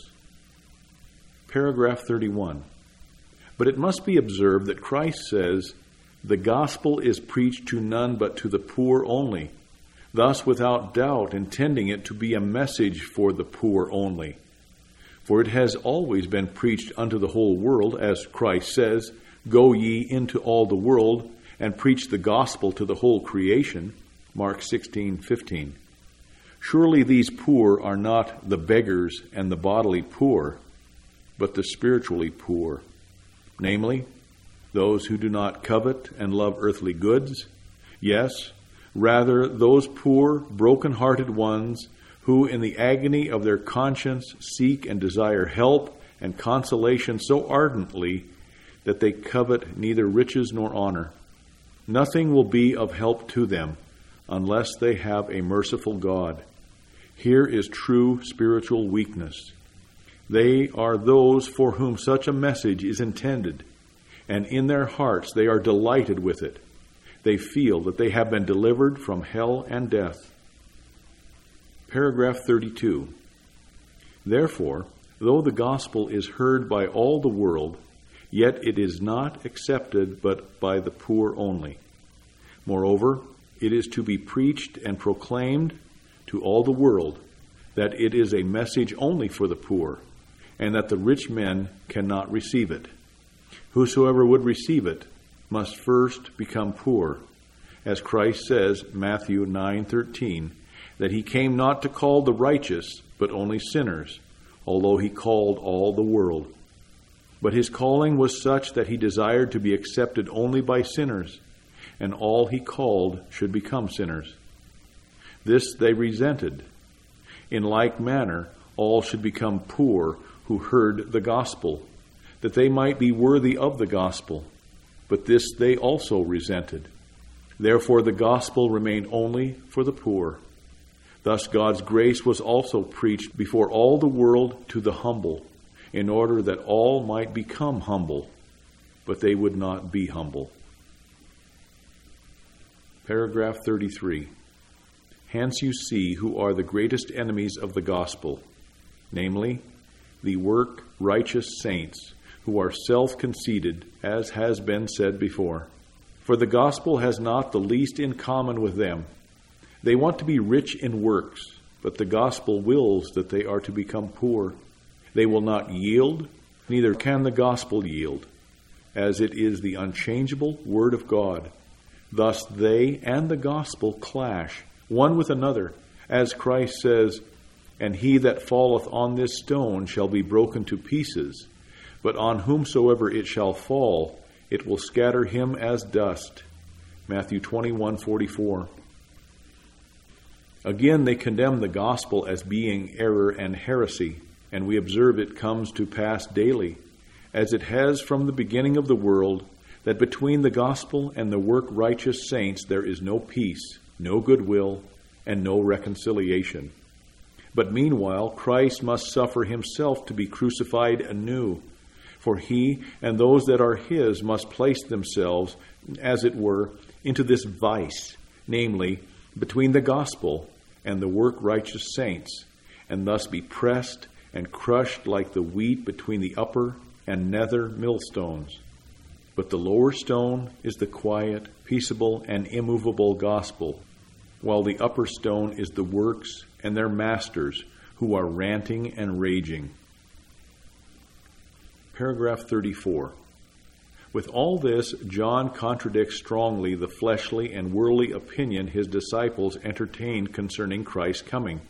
Paragraph 31. But it must be observed that Christ says, the gospel is preached to none but to the poor only, thus without doubt intending it to be a message for the poor only. For it has always been preached unto the whole world, as Christ says, go ye into all the world and preach the gospel to the whole creation, Mark 16:15. Surely these poor are not the beggars and the bodily poor, but the spiritually poor, namely, those who do not covet and love earthly goods. Yes, rather those poor, broken-hearted ones who in the agony of their conscience seek and desire help and consolation so ardently that they covet neither riches nor honor. Nothing will be of help to them unless they have a merciful God. Here is true spiritual weakness. They are those for whom such a message is intended, and in their hearts they are delighted with it. They feel that they have been delivered from hell and death. Paragraph 32. Therefore, though the gospel is heard by all the world, yet it is not accepted but by the poor only. Moreover, it is to be preached and proclaimed to all the world that it is a message only for the poor, and that the rich men cannot receive it. Whosoever would receive it must first become poor, as Christ says, Matthew 9:13, that he came not to call the righteous, but only sinners, although he called all the world. But his calling was such that he desired to be accepted only by sinners, and all he called should become sinners. This they resented. In like manner, all should become poor who heard the gospel, that they might be worthy of the gospel. but this they also resented. Therefore the gospel remained only for the poor. Thus God's grace was also preached before all the world to the humble, in order that all might become humble, but they would not be humble. Paragraph 33. Hence you see who are the greatest enemies of the gospel, namely, the work-righteous saints, who are self-conceited, as has been said before. For the gospel has not the least in common with them. They want to be rich in works, but the gospel wills that they are to become poor. They will not yield, neither can the gospel yield, as it is the unchangeable word of God. Thus they and the gospel clash, one with another, as Christ says, "And he that falleth on this stone shall be broken to pieces, but on whomsoever it shall fall, it will scatter him as dust." Matthew 21:44. Again, they condemn the gospel as being error and heresy, and we observe it comes to pass daily, as it has from the beginning of the world, that between the gospel and the work-righteous saints there is no peace, no goodwill, and no reconciliation. But meanwhile, Christ must suffer himself to be crucified anew, for he and those that are his must place themselves, as it were, into this vice, namely, between the gospel and the work-righteous saints, and thus be pressed and crushed like the wheat between the upper and nether millstones. But the lower stone is the quiet, peaceable, and immovable gospel, while the upper stone is the works and their masters, who are ranting and raging. Paragraph 34. With all this, John contradicts strongly the fleshly and worldly opinion his disciples entertained concerning Christ's coming.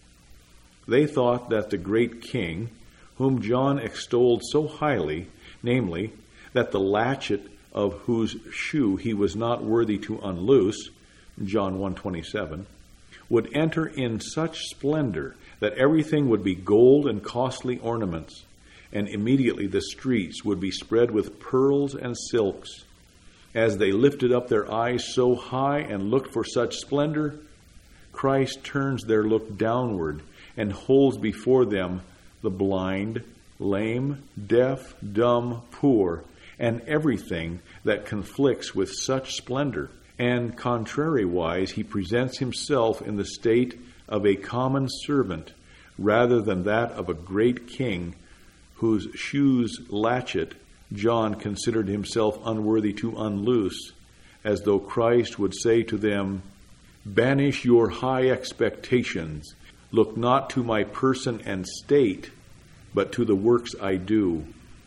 They thought that the great king, whom John extolled so highly, namely, that the latchet of whose shoe he was not worthy to unloose, John 1:27, would enter in such splendor that everything would be gold and costly ornaments, and immediately the streets would be spread with pearls and silks. As they lifted up their eyes so high and looked for such splendor, Christ turns their look downward and holds before them the blind, lame, deaf, dumb, poor, and everything that conflicts with such splendor. And contrariwise, he presents himself in the state of a common servant rather than that of a great king, whose shoe's latchet John considered himself unworthy to unloose, as though Christ would say to them, "Banish your high expectations. Look not to my person and state, but to the works I do."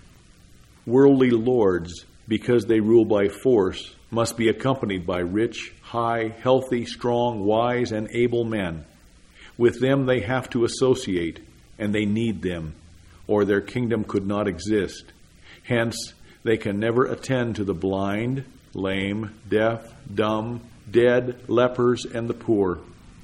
Worldly lords, because they rule by force, must be accompanied by rich, high, healthy, strong, wise, and able men. With them they have to associate, and they need them, or their kingdom could not exist. Hence, they can never attend to the blind, lame, deaf, dumb, dead, lepers, and the poor.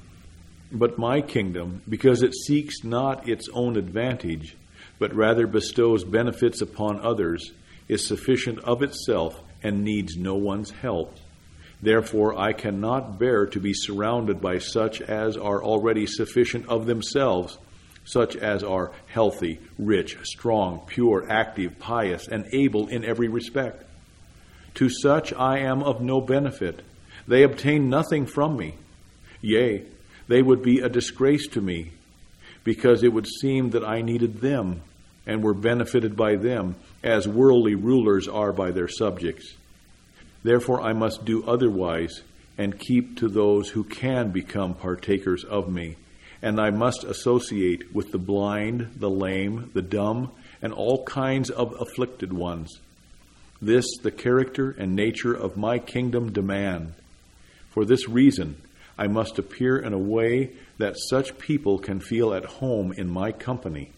But my kingdom, because it seeks not its own advantage, but rather bestows benefits upon others, is sufficient of itself and needs no one's help. Therefore, I cannot bear to be surrounded by such as are already sufficient of themselves, such as are healthy, rich, strong, pure, active, pious, and able in every respect. To such I am of no benefit. They obtain nothing from me. Yea, they would be a disgrace to me, because it would seem that I needed them and were benefited by them, as worldly rulers are by their subjects. Therefore I must do otherwise and keep to those who can become partakers of me, and I must associate with the blind, the lame, the dumb, and all kinds of afflicted ones. This the character and nature of my kingdom demand. For this reason, I must appear in a way that such people can feel at home in my company.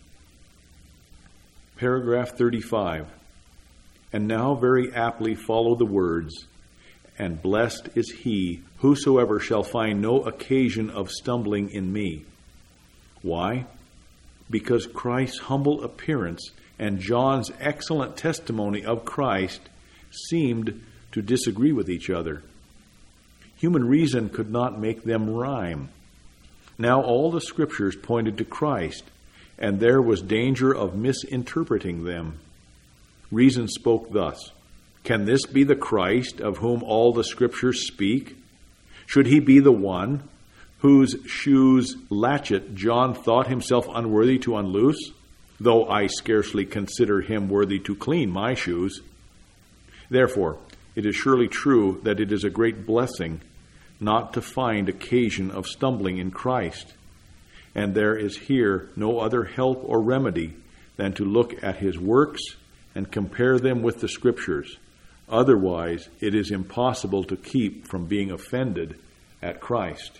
Paragraph 35. And now very aptly follow the words, "And blessed is he whosoever shall find no occasion of stumbling in me." Why? Because Christ's humble appearance and John's excellent testimony of Christ seemed to disagree with each other. Human reason could not make them rhyme. Now all the Scriptures pointed to Christ, and there was danger of misinterpreting them. Reason spoke thus: "Can this be the Christ of whom all the Scriptures speak? Should he be the one whose shoes latchet John thought himself unworthy to unloose, though I scarcely consider him worthy to clean my shoes? Therefore, it is surely true that it is a great blessing not to find occasion of stumbling in Christ, and there is here no other help or remedy than to look at his works and compare them with the Scriptures. Otherwise, it is impossible to keep from being offended at Christ."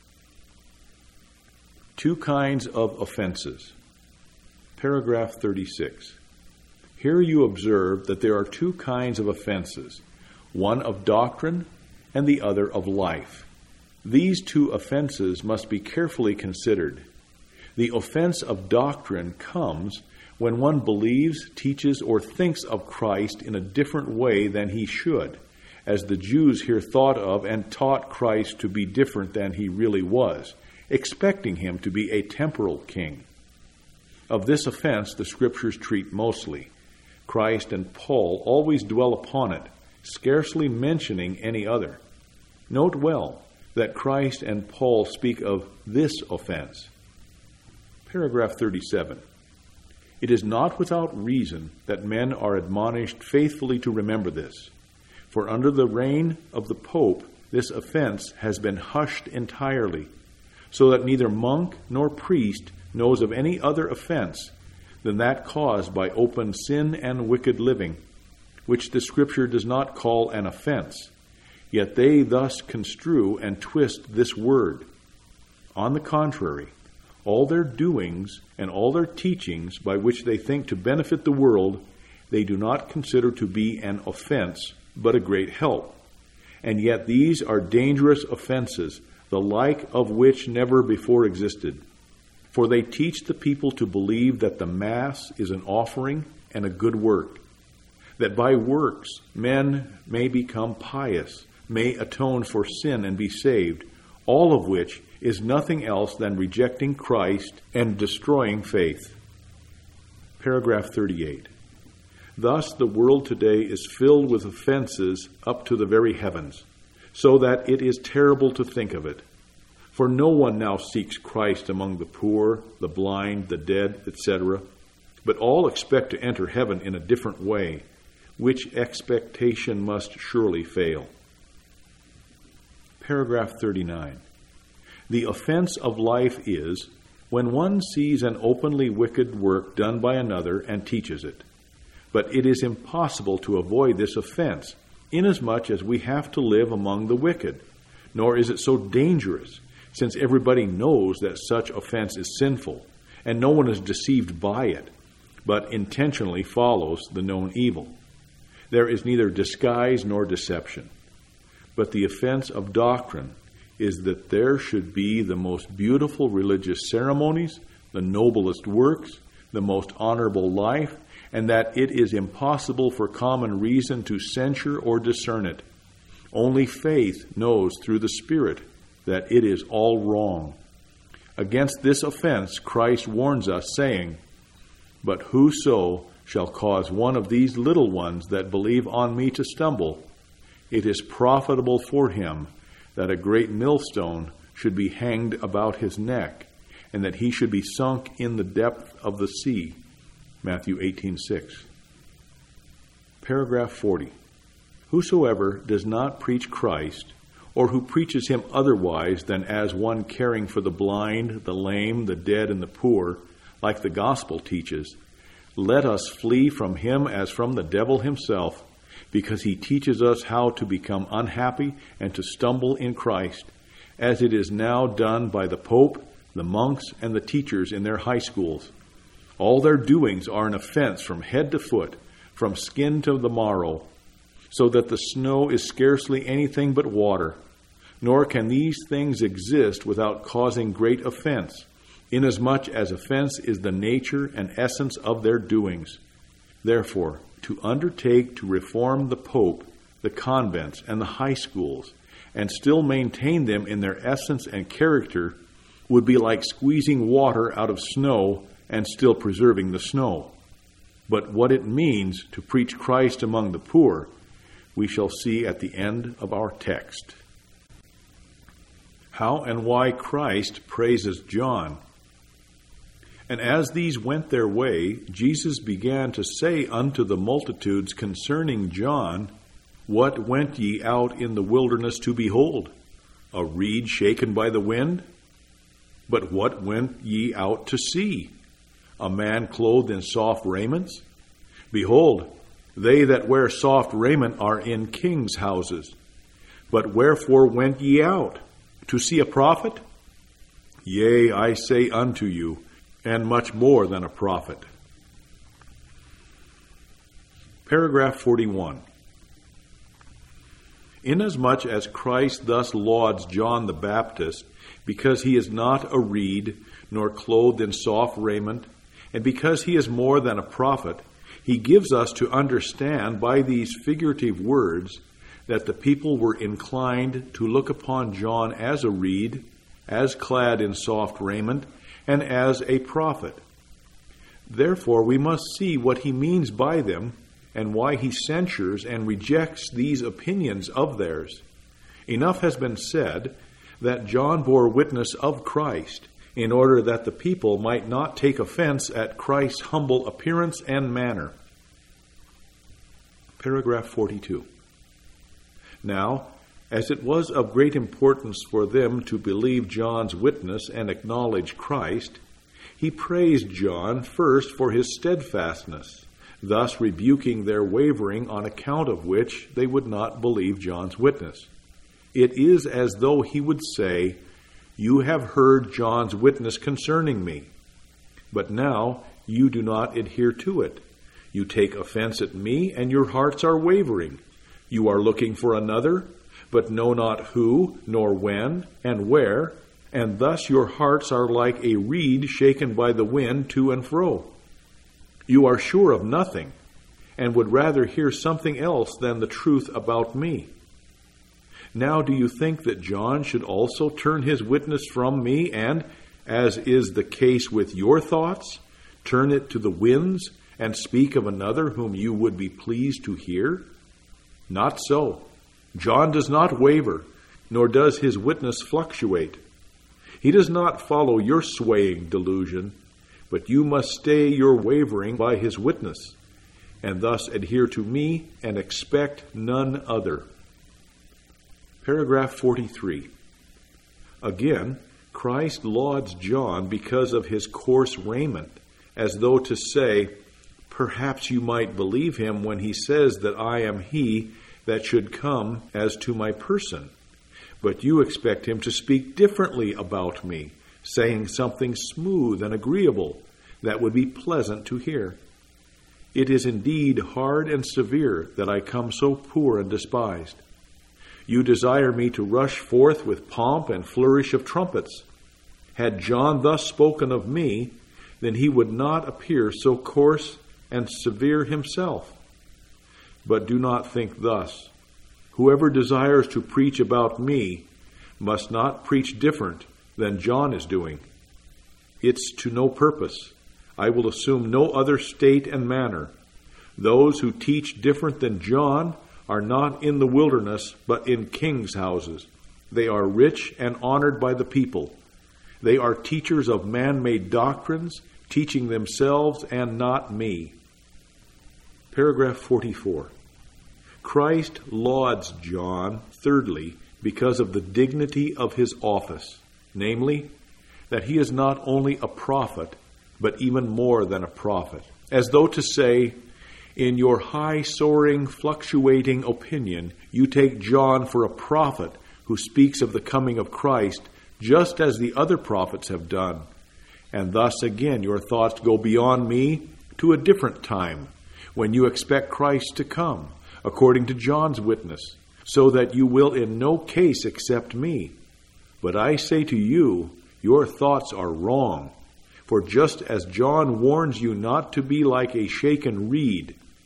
Two kinds of offenses. Paragraph 36. Here you observe that there are two kinds of offenses, one of doctrine and the other of life. These two offenses must be carefully considered. The offense of doctrine comes when one believes, teaches, or thinks of Christ in a different way than he should, as the Jews here thought of and taught Christ to be different than he really was, expecting him to be a temporal king. Of this offense the Scriptures treat mostly. Christ and Paul always dwell upon it, scarcely mentioning any other. Note well that Christ and Paul speak of this offense. Paragraph 37. It is not without reason that men are admonished faithfully to remember this, for under the reign of the Pope this offense has been hushed entirely, so that neither monk nor priest knows of any other offense than that caused by open sin and wicked living, which the Scripture does not call an offense, yet they thus construe and twist this word. On the contrary, all their doings and all their teachings by which they think to benefit the world, they do not consider to be an offense, but a great help. And yet these are dangerous offenses, the like of which never before existed. For they teach the people to believe that the Mass is an offering and a good work, that by works men may become pious, may atone for sin and be saved, all of which is nothing else than rejecting Christ and destroying faith. Paragraph 38. Thus the world today is filled with offenses up to the very heavens, so that it is terrible to think of it. For no one now seeks Christ among the poor, the blind, the dead, etc., but all expect to enter heaven in a different way, which expectation must surely fail. Paragraph 39. The offense of life is when one sees an openly wicked work done by another and teaches it. But it is impossible to avoid this offense, inasmuch as we have to live among the wicked. Nor is it so dangerous, since everybody knows that such offense is sinful, and no one is deceived by it, but intentionally follows the known evil. There is neither disguise nor deception. But the offense of doctrine is that there should be the most beautiful religious ceremonies, the noblest works, the most honorable life, and that it is impossible for common reason to censure or discern it. Only faith knows through the Spirit that it is all wrong. Against this offense Christ warns us, saying, "But whoso shall cause one of these little ones that believe on me to stumble, it is profitable for him that a great millstone should be hanged about his neck, and that he should be sunk in the depth of the sea." Matthew 18:6. Paragraph 40. Whosoever does not preach Christ, or who preaches him otherwise than as one caring for the blind, the lame, the dead, and the poor, like the gospel teaches, let us flee from him as from the devil himself, because he teaches us how to become unhappy and to stumble in Christ, as it is now done by the Pope, the monks, and the teachers in their high schools. All their doings are an offense from head to foot, from skin to the marrow, so that the snow is scarcely anything but water. Nor can these things exist without causing great offense, inasmuch as offense is the nature and essence of their doings. Therefore, to undertake to reform the Pope, the convents, and the high schools, and still maintain them in their essence and character would be like squeezing water out of snow and still preserving the snow. But what it means to preach Christ among the poor, we shall see at the end of our text. How and why Christ praises John. And as these went their way, Jesus began to say unto the multitudes concerning John, What went ye out in the wilderness to behold? A reed shaken by the wind? But what went ye out to see? A man clothed in soft raiments? Behold, they that wear soft raiment are in kings' houses. But wherefore went ye out? To see a prophet? Yea, I say unto you, and much more than a prophet. Paragraph 41. Inasmuch as Christ thus lauds John the Baptist, because he is not a reed, nor clothed in soft raiment, and because he is more than a prophet, he gives us to understand by these figurative words that the people were inclined to look upon John as a reed, as clad in soft raiment, and as a prophet. Therefore, we must see what he means by them, and why he censures and rejects these opinions of theirs. Enough has been said that John bore witness of Christ, in order that the people might not take offense at Christ's humble appearance and manner. Paragraph 42. Now, as it was of great importance for them to believe John's witness and acknowledge Christ, he praised John first for his steadfastness, thus rebuking their wavering, on account of which they would not believe John's witness. It is as though he would say, You have heard John's witness concerning me, but now you do not adhere to it. You take offense at me, and your hearts are wavering. You are looking for another, but know not who, nor when, and where, and thus your hearts are like a reed shaken by the wind to and fro. You are sure of nothing, and would rather hear something else than the truth about me. Now do you think that John should also turn his witness from me, and, as is the case with your thoughts, turn it to the winds, and speak of another whom you would be pleased to hear? Not so. John does not waver, nor does his witness fluctuate. He does not follow your swaying delusion, but you must stay your wavering by his witness, and thus adhere to me and expect none other. Paragraph 43. Again, Christ lauds John because of his coarse raiment, as though to say, Perhaps you might believe him when he says that I am he that should come as to my person. But you expect him to speak differently about me, saying something smooth and agreeable that would be pleasant to hear. It is indeed hard and severe that I come so poor and despised. You desire me to rush forth with pomp and flourish of trumpets. Had John thus spoken of me, then he would not appear so coarse and severe himself. But do not think thus. Whoever desires to preach about me must not preach different than John is doing. It's to no purpose. I will assume no other state and manner. Those who teach different than John are not in the wilderness, but in kings' houses. They are rich and honored by the people. They are teachers of man-made doctrines, teaching themselves and not me. Paragraph 44. Christ lauds John, thirdly, because of the dignity of his office, namely, that he is not only a prophet, but even more than a prophet, as though to say, in your high-soaring, fluctuating opinion, you take John for a prophet who speaks of the coming of Christ, just as the other prophets have done. And thus again your thoughts go beyond me to a different time, when you expect Christ to come, according to John's witness, so that you will in no case accept me. But I say to you, your thoughts are wrong. For just as John warns you not to be like a shaken reed,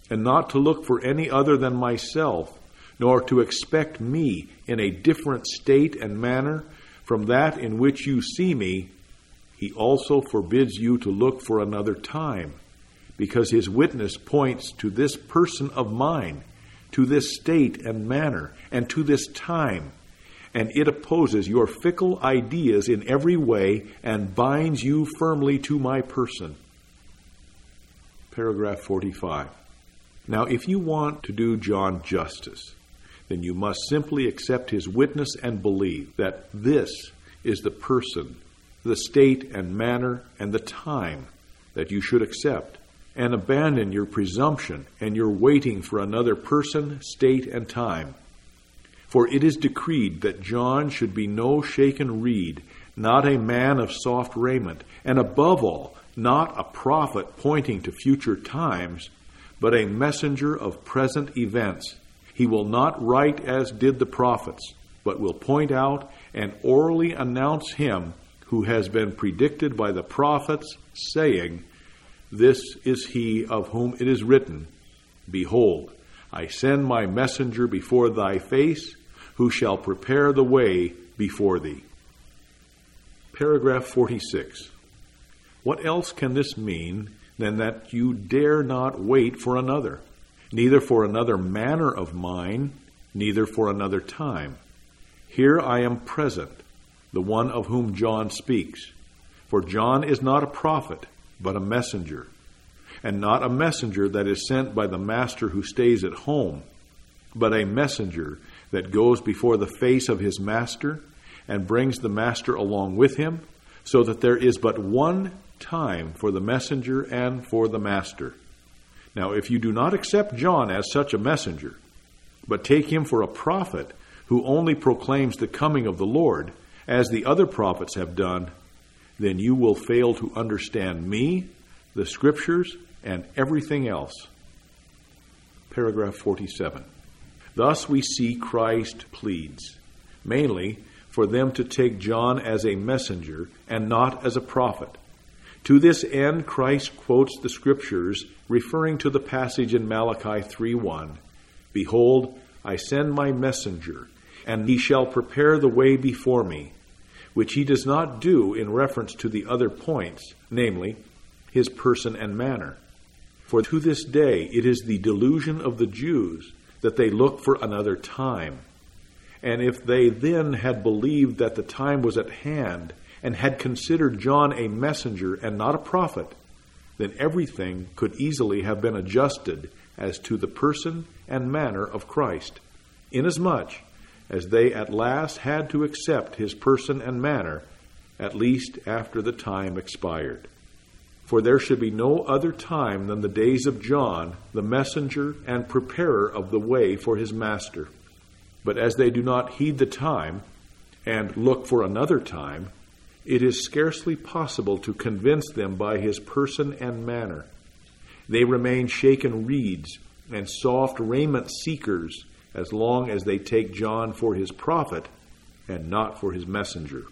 and not to look for any other than myself, nor to expect me in a different state and manner from that in which you see me, he also forbids you to look for another time, because his witness points to this person of mine, to this state and manner, and to this time, and it opposes your fickle ideas in every way and binds you firmly to my person. Paragraph 45. Now, if you want to do John justice, then you must simply accept his witness and believe that this is the person, the state and manner, and the time that you should accept, and abandon your presumption and your waiting for another person, state, and time. For it is decreed that John should be no shaken reed, not a man of soft raiment, and above all, not a prophet pointing to future times, but a messenger of present events. He will not write as did the prophets, but will point out and orally announce him who has been predicted by the prophets, saying, "This is he of whom it is written, Behold, I send my messenger before thy face, who shall prepare the way before thee." Paragraph 46. What else can this mean than that you dare not wait for another, neither for another manner of mine, neither for another time? Here I am present, the one of whom John speaks. For John is not a prophet, but a messenger, and not a messenger that is sent by the master who stays at home, but a messenger that goes before the face of his master and brings the master along with him, so that there is but one time for the messenger and for the master. Now, if you do not accept John as such a messenger, but take him for a prophet who only proclaims the coming of the Lord, as the other prophets have done, then you will fail to understand me, the Scriptures, and everything else. Paragraph 47. Thus we see Christ pleads, mainly for them to take John as a messenger and not as a prophet. To this end, Christ quotes the Scriptures, referring to the passage in Malachi 3:1, "Behold, I send my messenger, and he shall prepare the way before me," which he does not do in reference to the other points, namely, his person and manner. For to this day it is the delusion of the Jews that they look for another time. And if they then had believed that the time was at hand, and had considered John a messenger and not a prophet, then everything could easily have been adjusted as to the person and manner of Christ, inasmuch as they at last had to accept his person and manner, at least after the time expired. For there should be no other time than the days of John, the messenger and preparer of the way for his master. But as they do not heed the time, and look for another time, it is scarcely possible to convince them by his person and manner. They remain shaken reeds and soft raiment seekers as long as they take John for his prophet and not for his messenger.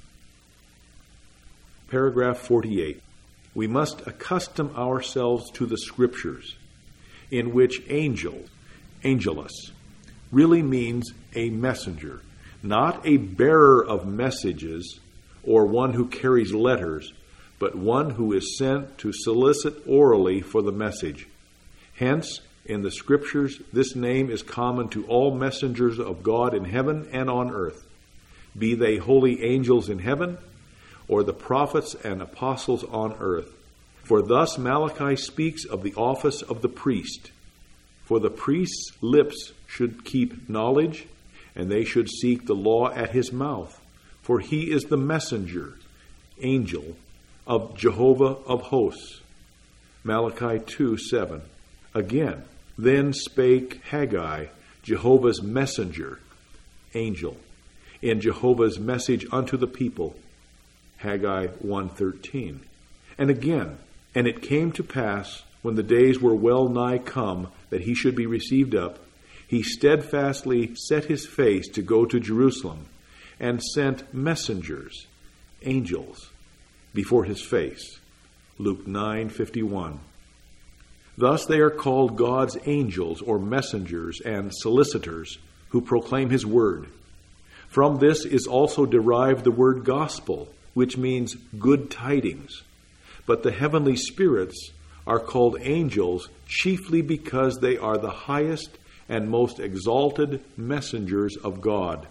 Paragraph 48. We must accustom ourselves to the Scriptures, in which angelus, really means a messenger, not a bearer of messages or one who carries letters, but one who is sent to solicit orally for the message. Hence, in the Scriptures, this name is common to all messengers of God in heaven and on earth, be they holy angels in heaven, or the prophets and apostles on earth. For thus Malachi speaks of the office of the priest. For the priest's lips should keep knowledge, and they should seek the law at his mouth. For he is the messenger, angel, of Jehovah of hosts. Malachi 2:7. Again, then spake Haggai, Jehovah's messenger, angel, in Jehovah's message unto the people. Haggai 1:13. And again, and it came to pass, when the days were well nigh come, that he should be received up, he steadfastly set his face to go to Jerusalem, and sent messengers, angels, before his face. Luke 9:51. Thus they are called God's angels or messengers and solicitors who proclaim his word. From this is also derived the word gospel, which means good tidings. But the heavenly spirits are called angels chiefly because they are the highest and most exalted messengers of God.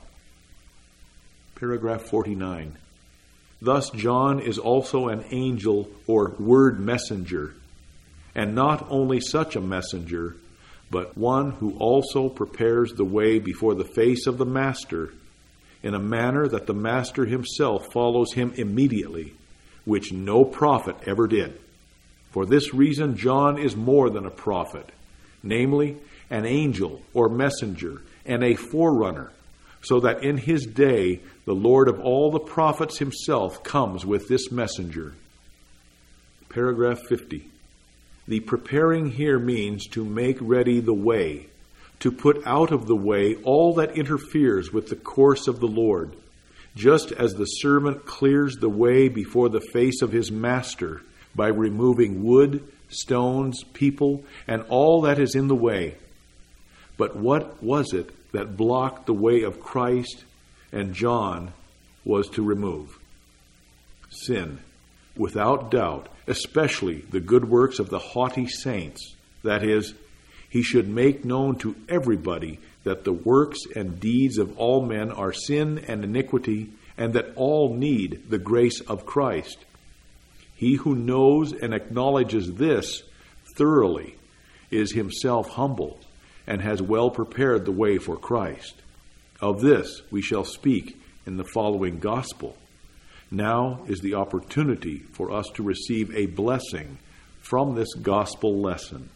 Paragraph 49. Thus John is also an angel or word messenger, and not only such a messenger, but one who also prepares the way before the face of the Master, in a manner that the Master himself follows him immediately, which no prophet ever did. For this reason John is more than a prophet, namely, an angel or messenger and a forerunner, so that in his day the Lord of all the prophets himself comes with this messenger. Paragraph 50. The preparing here means to make ready the way, to put out of the way all that interferes with the course of the Lord, just as the servant clears the way before the face of his master by removing wood, stones, people, and all that is in the way. But what was it that blocked the way of Christ and John was to remove? Sin, without doubt, especially the good works of the haughty saints. That is, he should make known to everybody that the works and deeds of all men are sin and iniquity, and that all need the grace of Christ. He who knows and acknowledges this thoroughly is himself humble and has well prepared the way for Christ. Of this we shall speak in the following gospel. Now is the opportunity for us to receive a blessing from this gospel lesson.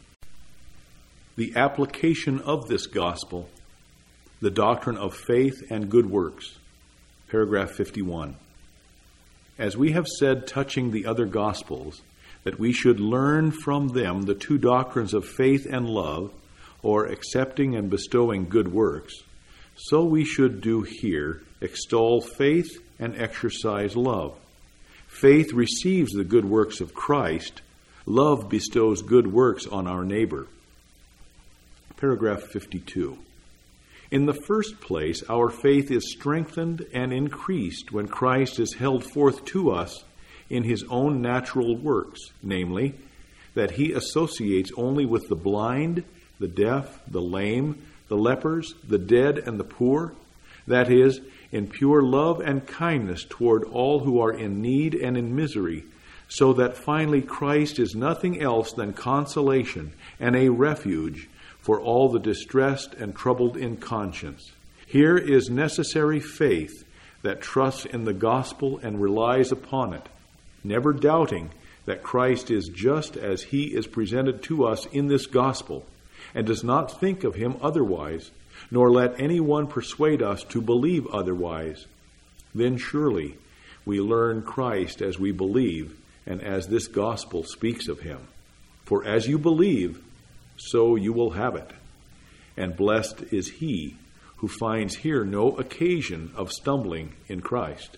The application of this gospel, the doctrine of faith and good works. Paragraph 51. As we have said touching the other gospels, that we should learn from them the two doctrines of faith and love, or accepting and bestowing good works, so we should do here, extol faith and exercise love. Faith receives the good works of Christ. Love bestows good works on our neighbor. Paragraph 52. In the first place, our faith is strengthened and increased when Christ is held forth to us in his own natural works, namely, that he associates only with the blind, the deaf, the lame, the lepers, the dead, and the poor, that is, in pure love and kindness toward all who are in need and in misery, so that finally Christ is nothing else than consolation and a refuge for all the distressed and troubled in conscience. Here is necessary faith that trusts in the gospel and relies upon it, never doubting that Christ is just as he is presented to us in this gospel, and does not think of him otherwise, nor let anyone persuade us to believe otherwise. Then surely we learn Christ as we believe, and as this gospel speaks of him. For as you believe, so you will have it. And blessed is he who finds here no occasion of stumbling in Christ.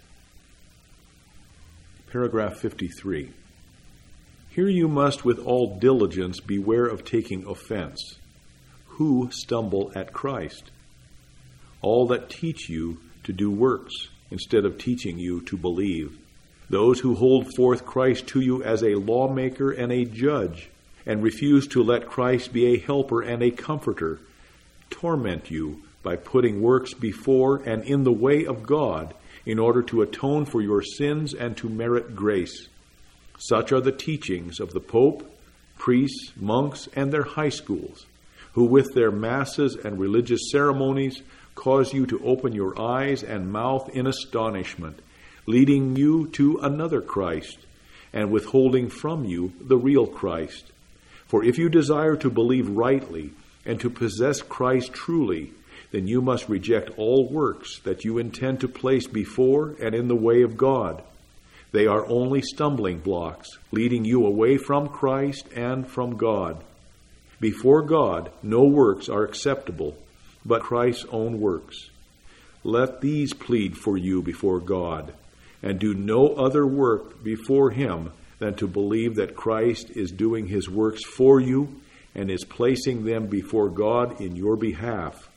Paragraph 53. Here you must with all diligence beware of taking offense. Who stumble at Christ? All that teach you to do works, instead of teaching you to believe. Those who hold forth Christ to you as a lawmaker and a judge, and refuse to let Christ be a helper and a comforter, torment you by putting works before and in the way of God in order to atone for your sins and to merit grace. Such are the teachings of the Pope, priests, monks, and their high schools, who with their masses and religious ceremonies cause you to open your eyes and mouth in astonishment, leading you to another Christ, and withholding from you the real Christ. For if you desire to believe rightly and to possess Christ truly, then you must reject all works that you intend to place before and in the way of God. They are only stumbling blocks, leading you away from Christ and from God. Before God, no works are acceptable, but Christ's own works. Let these plead for you before God, and do no other work before him than to believe that Christ is doing his works for you and is placing them before God in your behalf.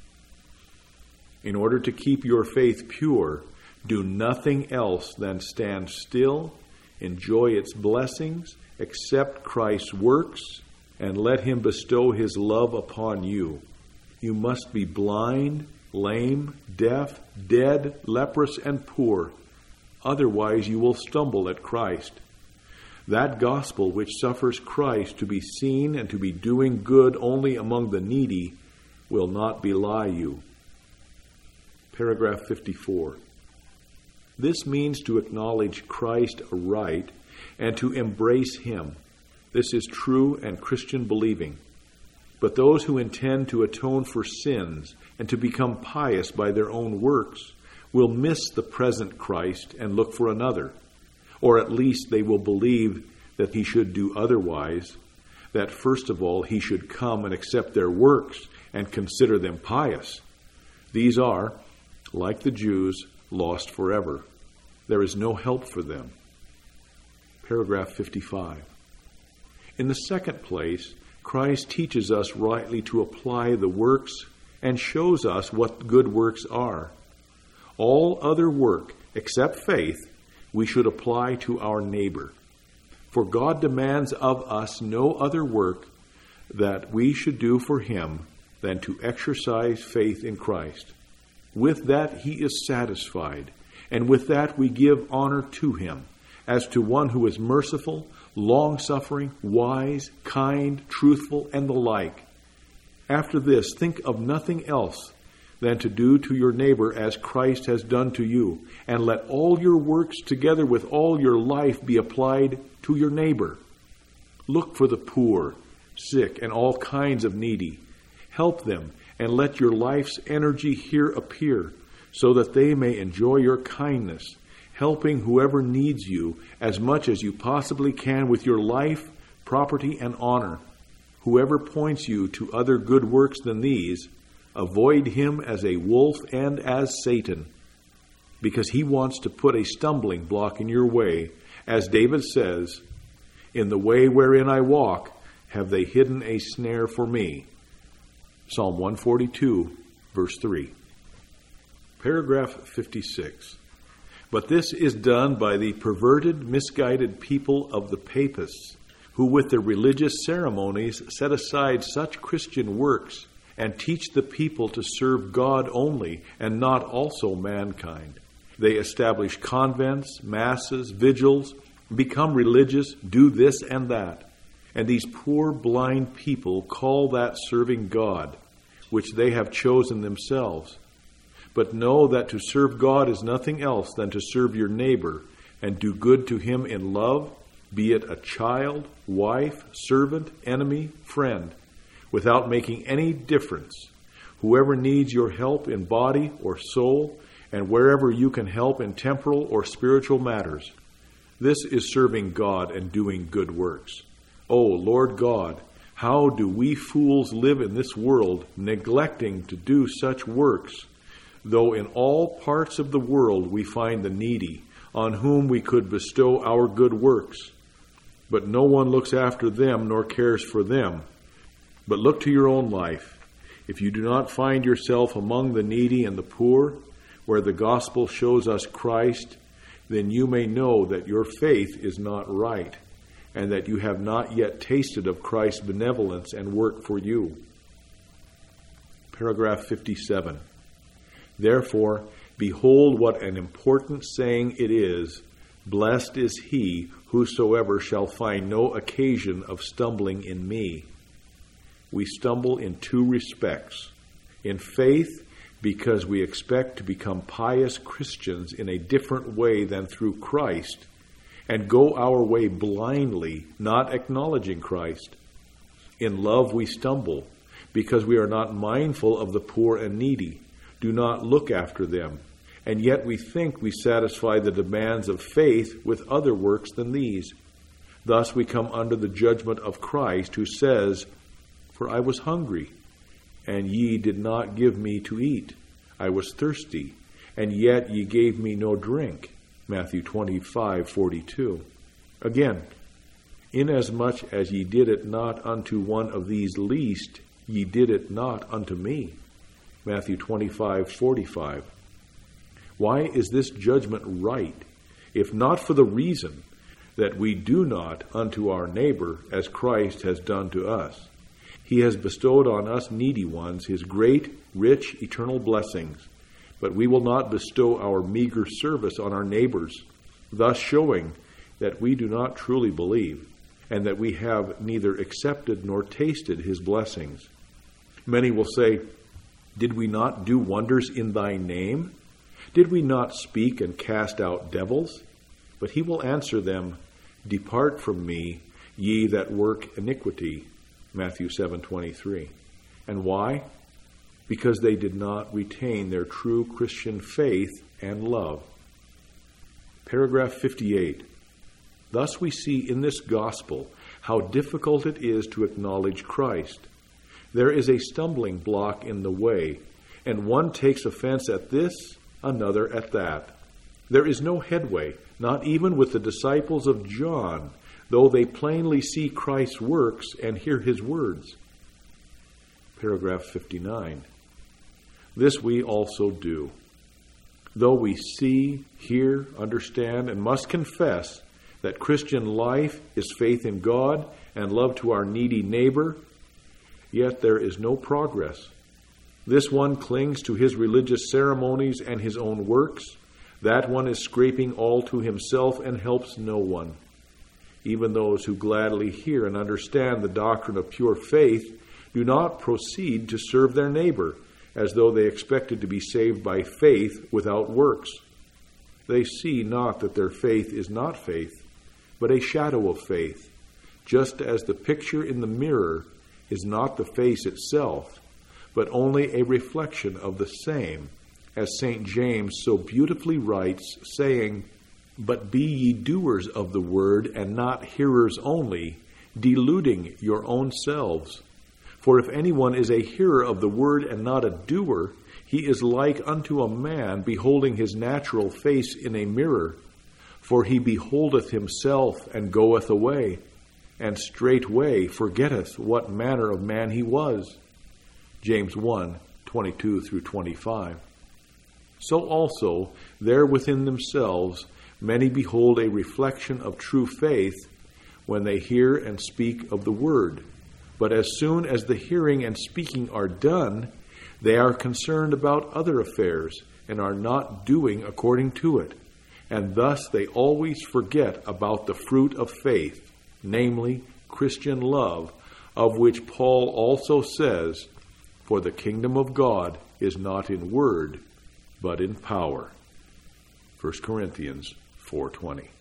In order to keep your faith pure, do nothing else than stand still, enjoy its blessings, accept Christ's works, and let him bestow his love upon you. You must be blind, lame, deaf, dead, leprous, and poor. Otherwise you will stumble at Christ. That gospel which suffers Christ to be seen and to be doing good only among the needy will not belie you. Paragraph 54. This means to acknowledge Christ aright and to embrace him. This is true and Christian believing. But those who intend to atone for sins and to become pious by their own works will miss the present Christ and look for another. Or at least they will believe that he should do otherwise, that first of all he should come and accept their works and consider them pious. These are, like the Jews, lost forever. There is no help for them. Paragraph 55. In the second place, Christ teaches us rightly to apply the works and shows us what good works are. All other work, except faith, we should apply to our neighbor. For God demands of us no other work that we should do for him than to exercise faith in Christ. With that he is satisfied, and with that we give honor to him, as to one who is merciful, long-suffering, wise, kind, truthful, and the like. After this, think of nothing else than to do to your neighbor as Christ has done to you, and let all your works together with all your life be applied to your neighbor. Look for the poor, sick, and all kinds of needy. Help them, and let your life's energy here appear, so that they may enjoy your kindness, helping whoever needs you as much as you possibly can with your life, property, and honor. Whoever points you to other good works than these, avoid him as a wolf and as Satan, because he wants to put a stumbling block in your way. As David says, "In the way wherein I walk, have they hidden a snare for me." Psalm 142, verse 3. Paragraph 56. But this is done by the perverted, misguided people of the papists, who with their religious ceremonies set aside such Christian works and teach the people to serve God only and not also mankind. They establish convents, masses, vigils, become religious, do this and that. And these poor blind people call that serving God, which they have chosen themselves. But know that to serve God is nothing else than to serve your neighbor and do good to him in love, be it a child, wife, servant, enemy, friend, without making any difference. Whoever needs your help in body or soul, and wherever you can help in temporal or spiritual matters. This is serving God and doing good works. O Lord God, how do we fools live in this world, neglecting to do such works, though in all parts of the world we find the needy, on whom we could bestow our good works. But no one looks after them nor cares for them. But look to your own life. If you do not find yourself among the needy and the poor, where the gospel shows us Christ, then you may know that your faith is not right, and that you have not yet tasted of Christ's benevolence and work for you. Paragraph 57. Therefore, behold what an important saying it is, "Blessed is he whosoever shall find no occasion of stumbling in me." We stumble in two respects. In faith, because we expect to become pious Christians in a different way than through Christ, and go our way blindly, not acknowledging Christ. In love we stumble, because we are not mindful of the poor and needy, do not look after them, and yet we think we satisfy the demands of faith with other works than these. Thus we come under the judgment of Christ, who says, "For I was hungry, and ye did not give me to eat. I was thirsty, and yet ye gave me no drink." Matthew 25:42. Again, Inasmuch as ye did it not unto one of these least, ye did it not unto me. Matthew 25:45. Why is this judgment right, if not for the reason that we do not unto our neighbor as Christ has done to us? He has bestowed on us needy ones his great, rich, eternal blessings, but we will not bestow our meager service on our neighbors, thus showing that we do not truly believe, and that we have neither accepted nor tasted his blessings. Many will say, did we not do wonders in thy name? Did we not speak and cast out devils? But he will answer them, depart from me, ye that work iniquity. Matthew 7:23. And why? Because they did not retain their true Christian faith and love. Paragraph 58. Thus we see in this gospel how difficult it is to acknowledge Christ. There is a stumbling block in the way, and one takes offense at this, another at that. There is no headway, not even with the disciples of John, though they plainly see Christ's works and hear his words. Paragraph 59. This we also do. Though we see, hear, understand, and must confess that Christian life is faith in God and love to our needy neighbor, yet there is no progress. This one clings to his religious ceremonies and his own works. That one is scraping all to himself and helps no one. Even those who gladly hear and understand the doctrine of pure faith do not proceed to serve their neighbor as though they expected to be saved by faith without works. They see not that their faith is not faith, but a shadow of faith, just as the picture in the mirror is not the face itself, but only a reflection of the same, as St. James so beautifully writes, saying, but be ye doers of the word, and not hearers only, deluding your own selves. For if anyone is a hearer of the word and not a doer, he is like unto a man beholding his natural face in a mirror. For he beholdeth himself and goeth away, and straightway forgetteth what manner of man he was. James 1:22-25. So also, there within themselves, many behold a reflection of true faith when they hear and speak of the word. But as soon as the hearing and speaking are done, they are concerned about other affairs and are not doing according to it. And thus they always forget about the fruit of faith, namely Christian love, of which Paul also says, for the kingdom of God is not in word, but in power. 1 Corinthians 4:20.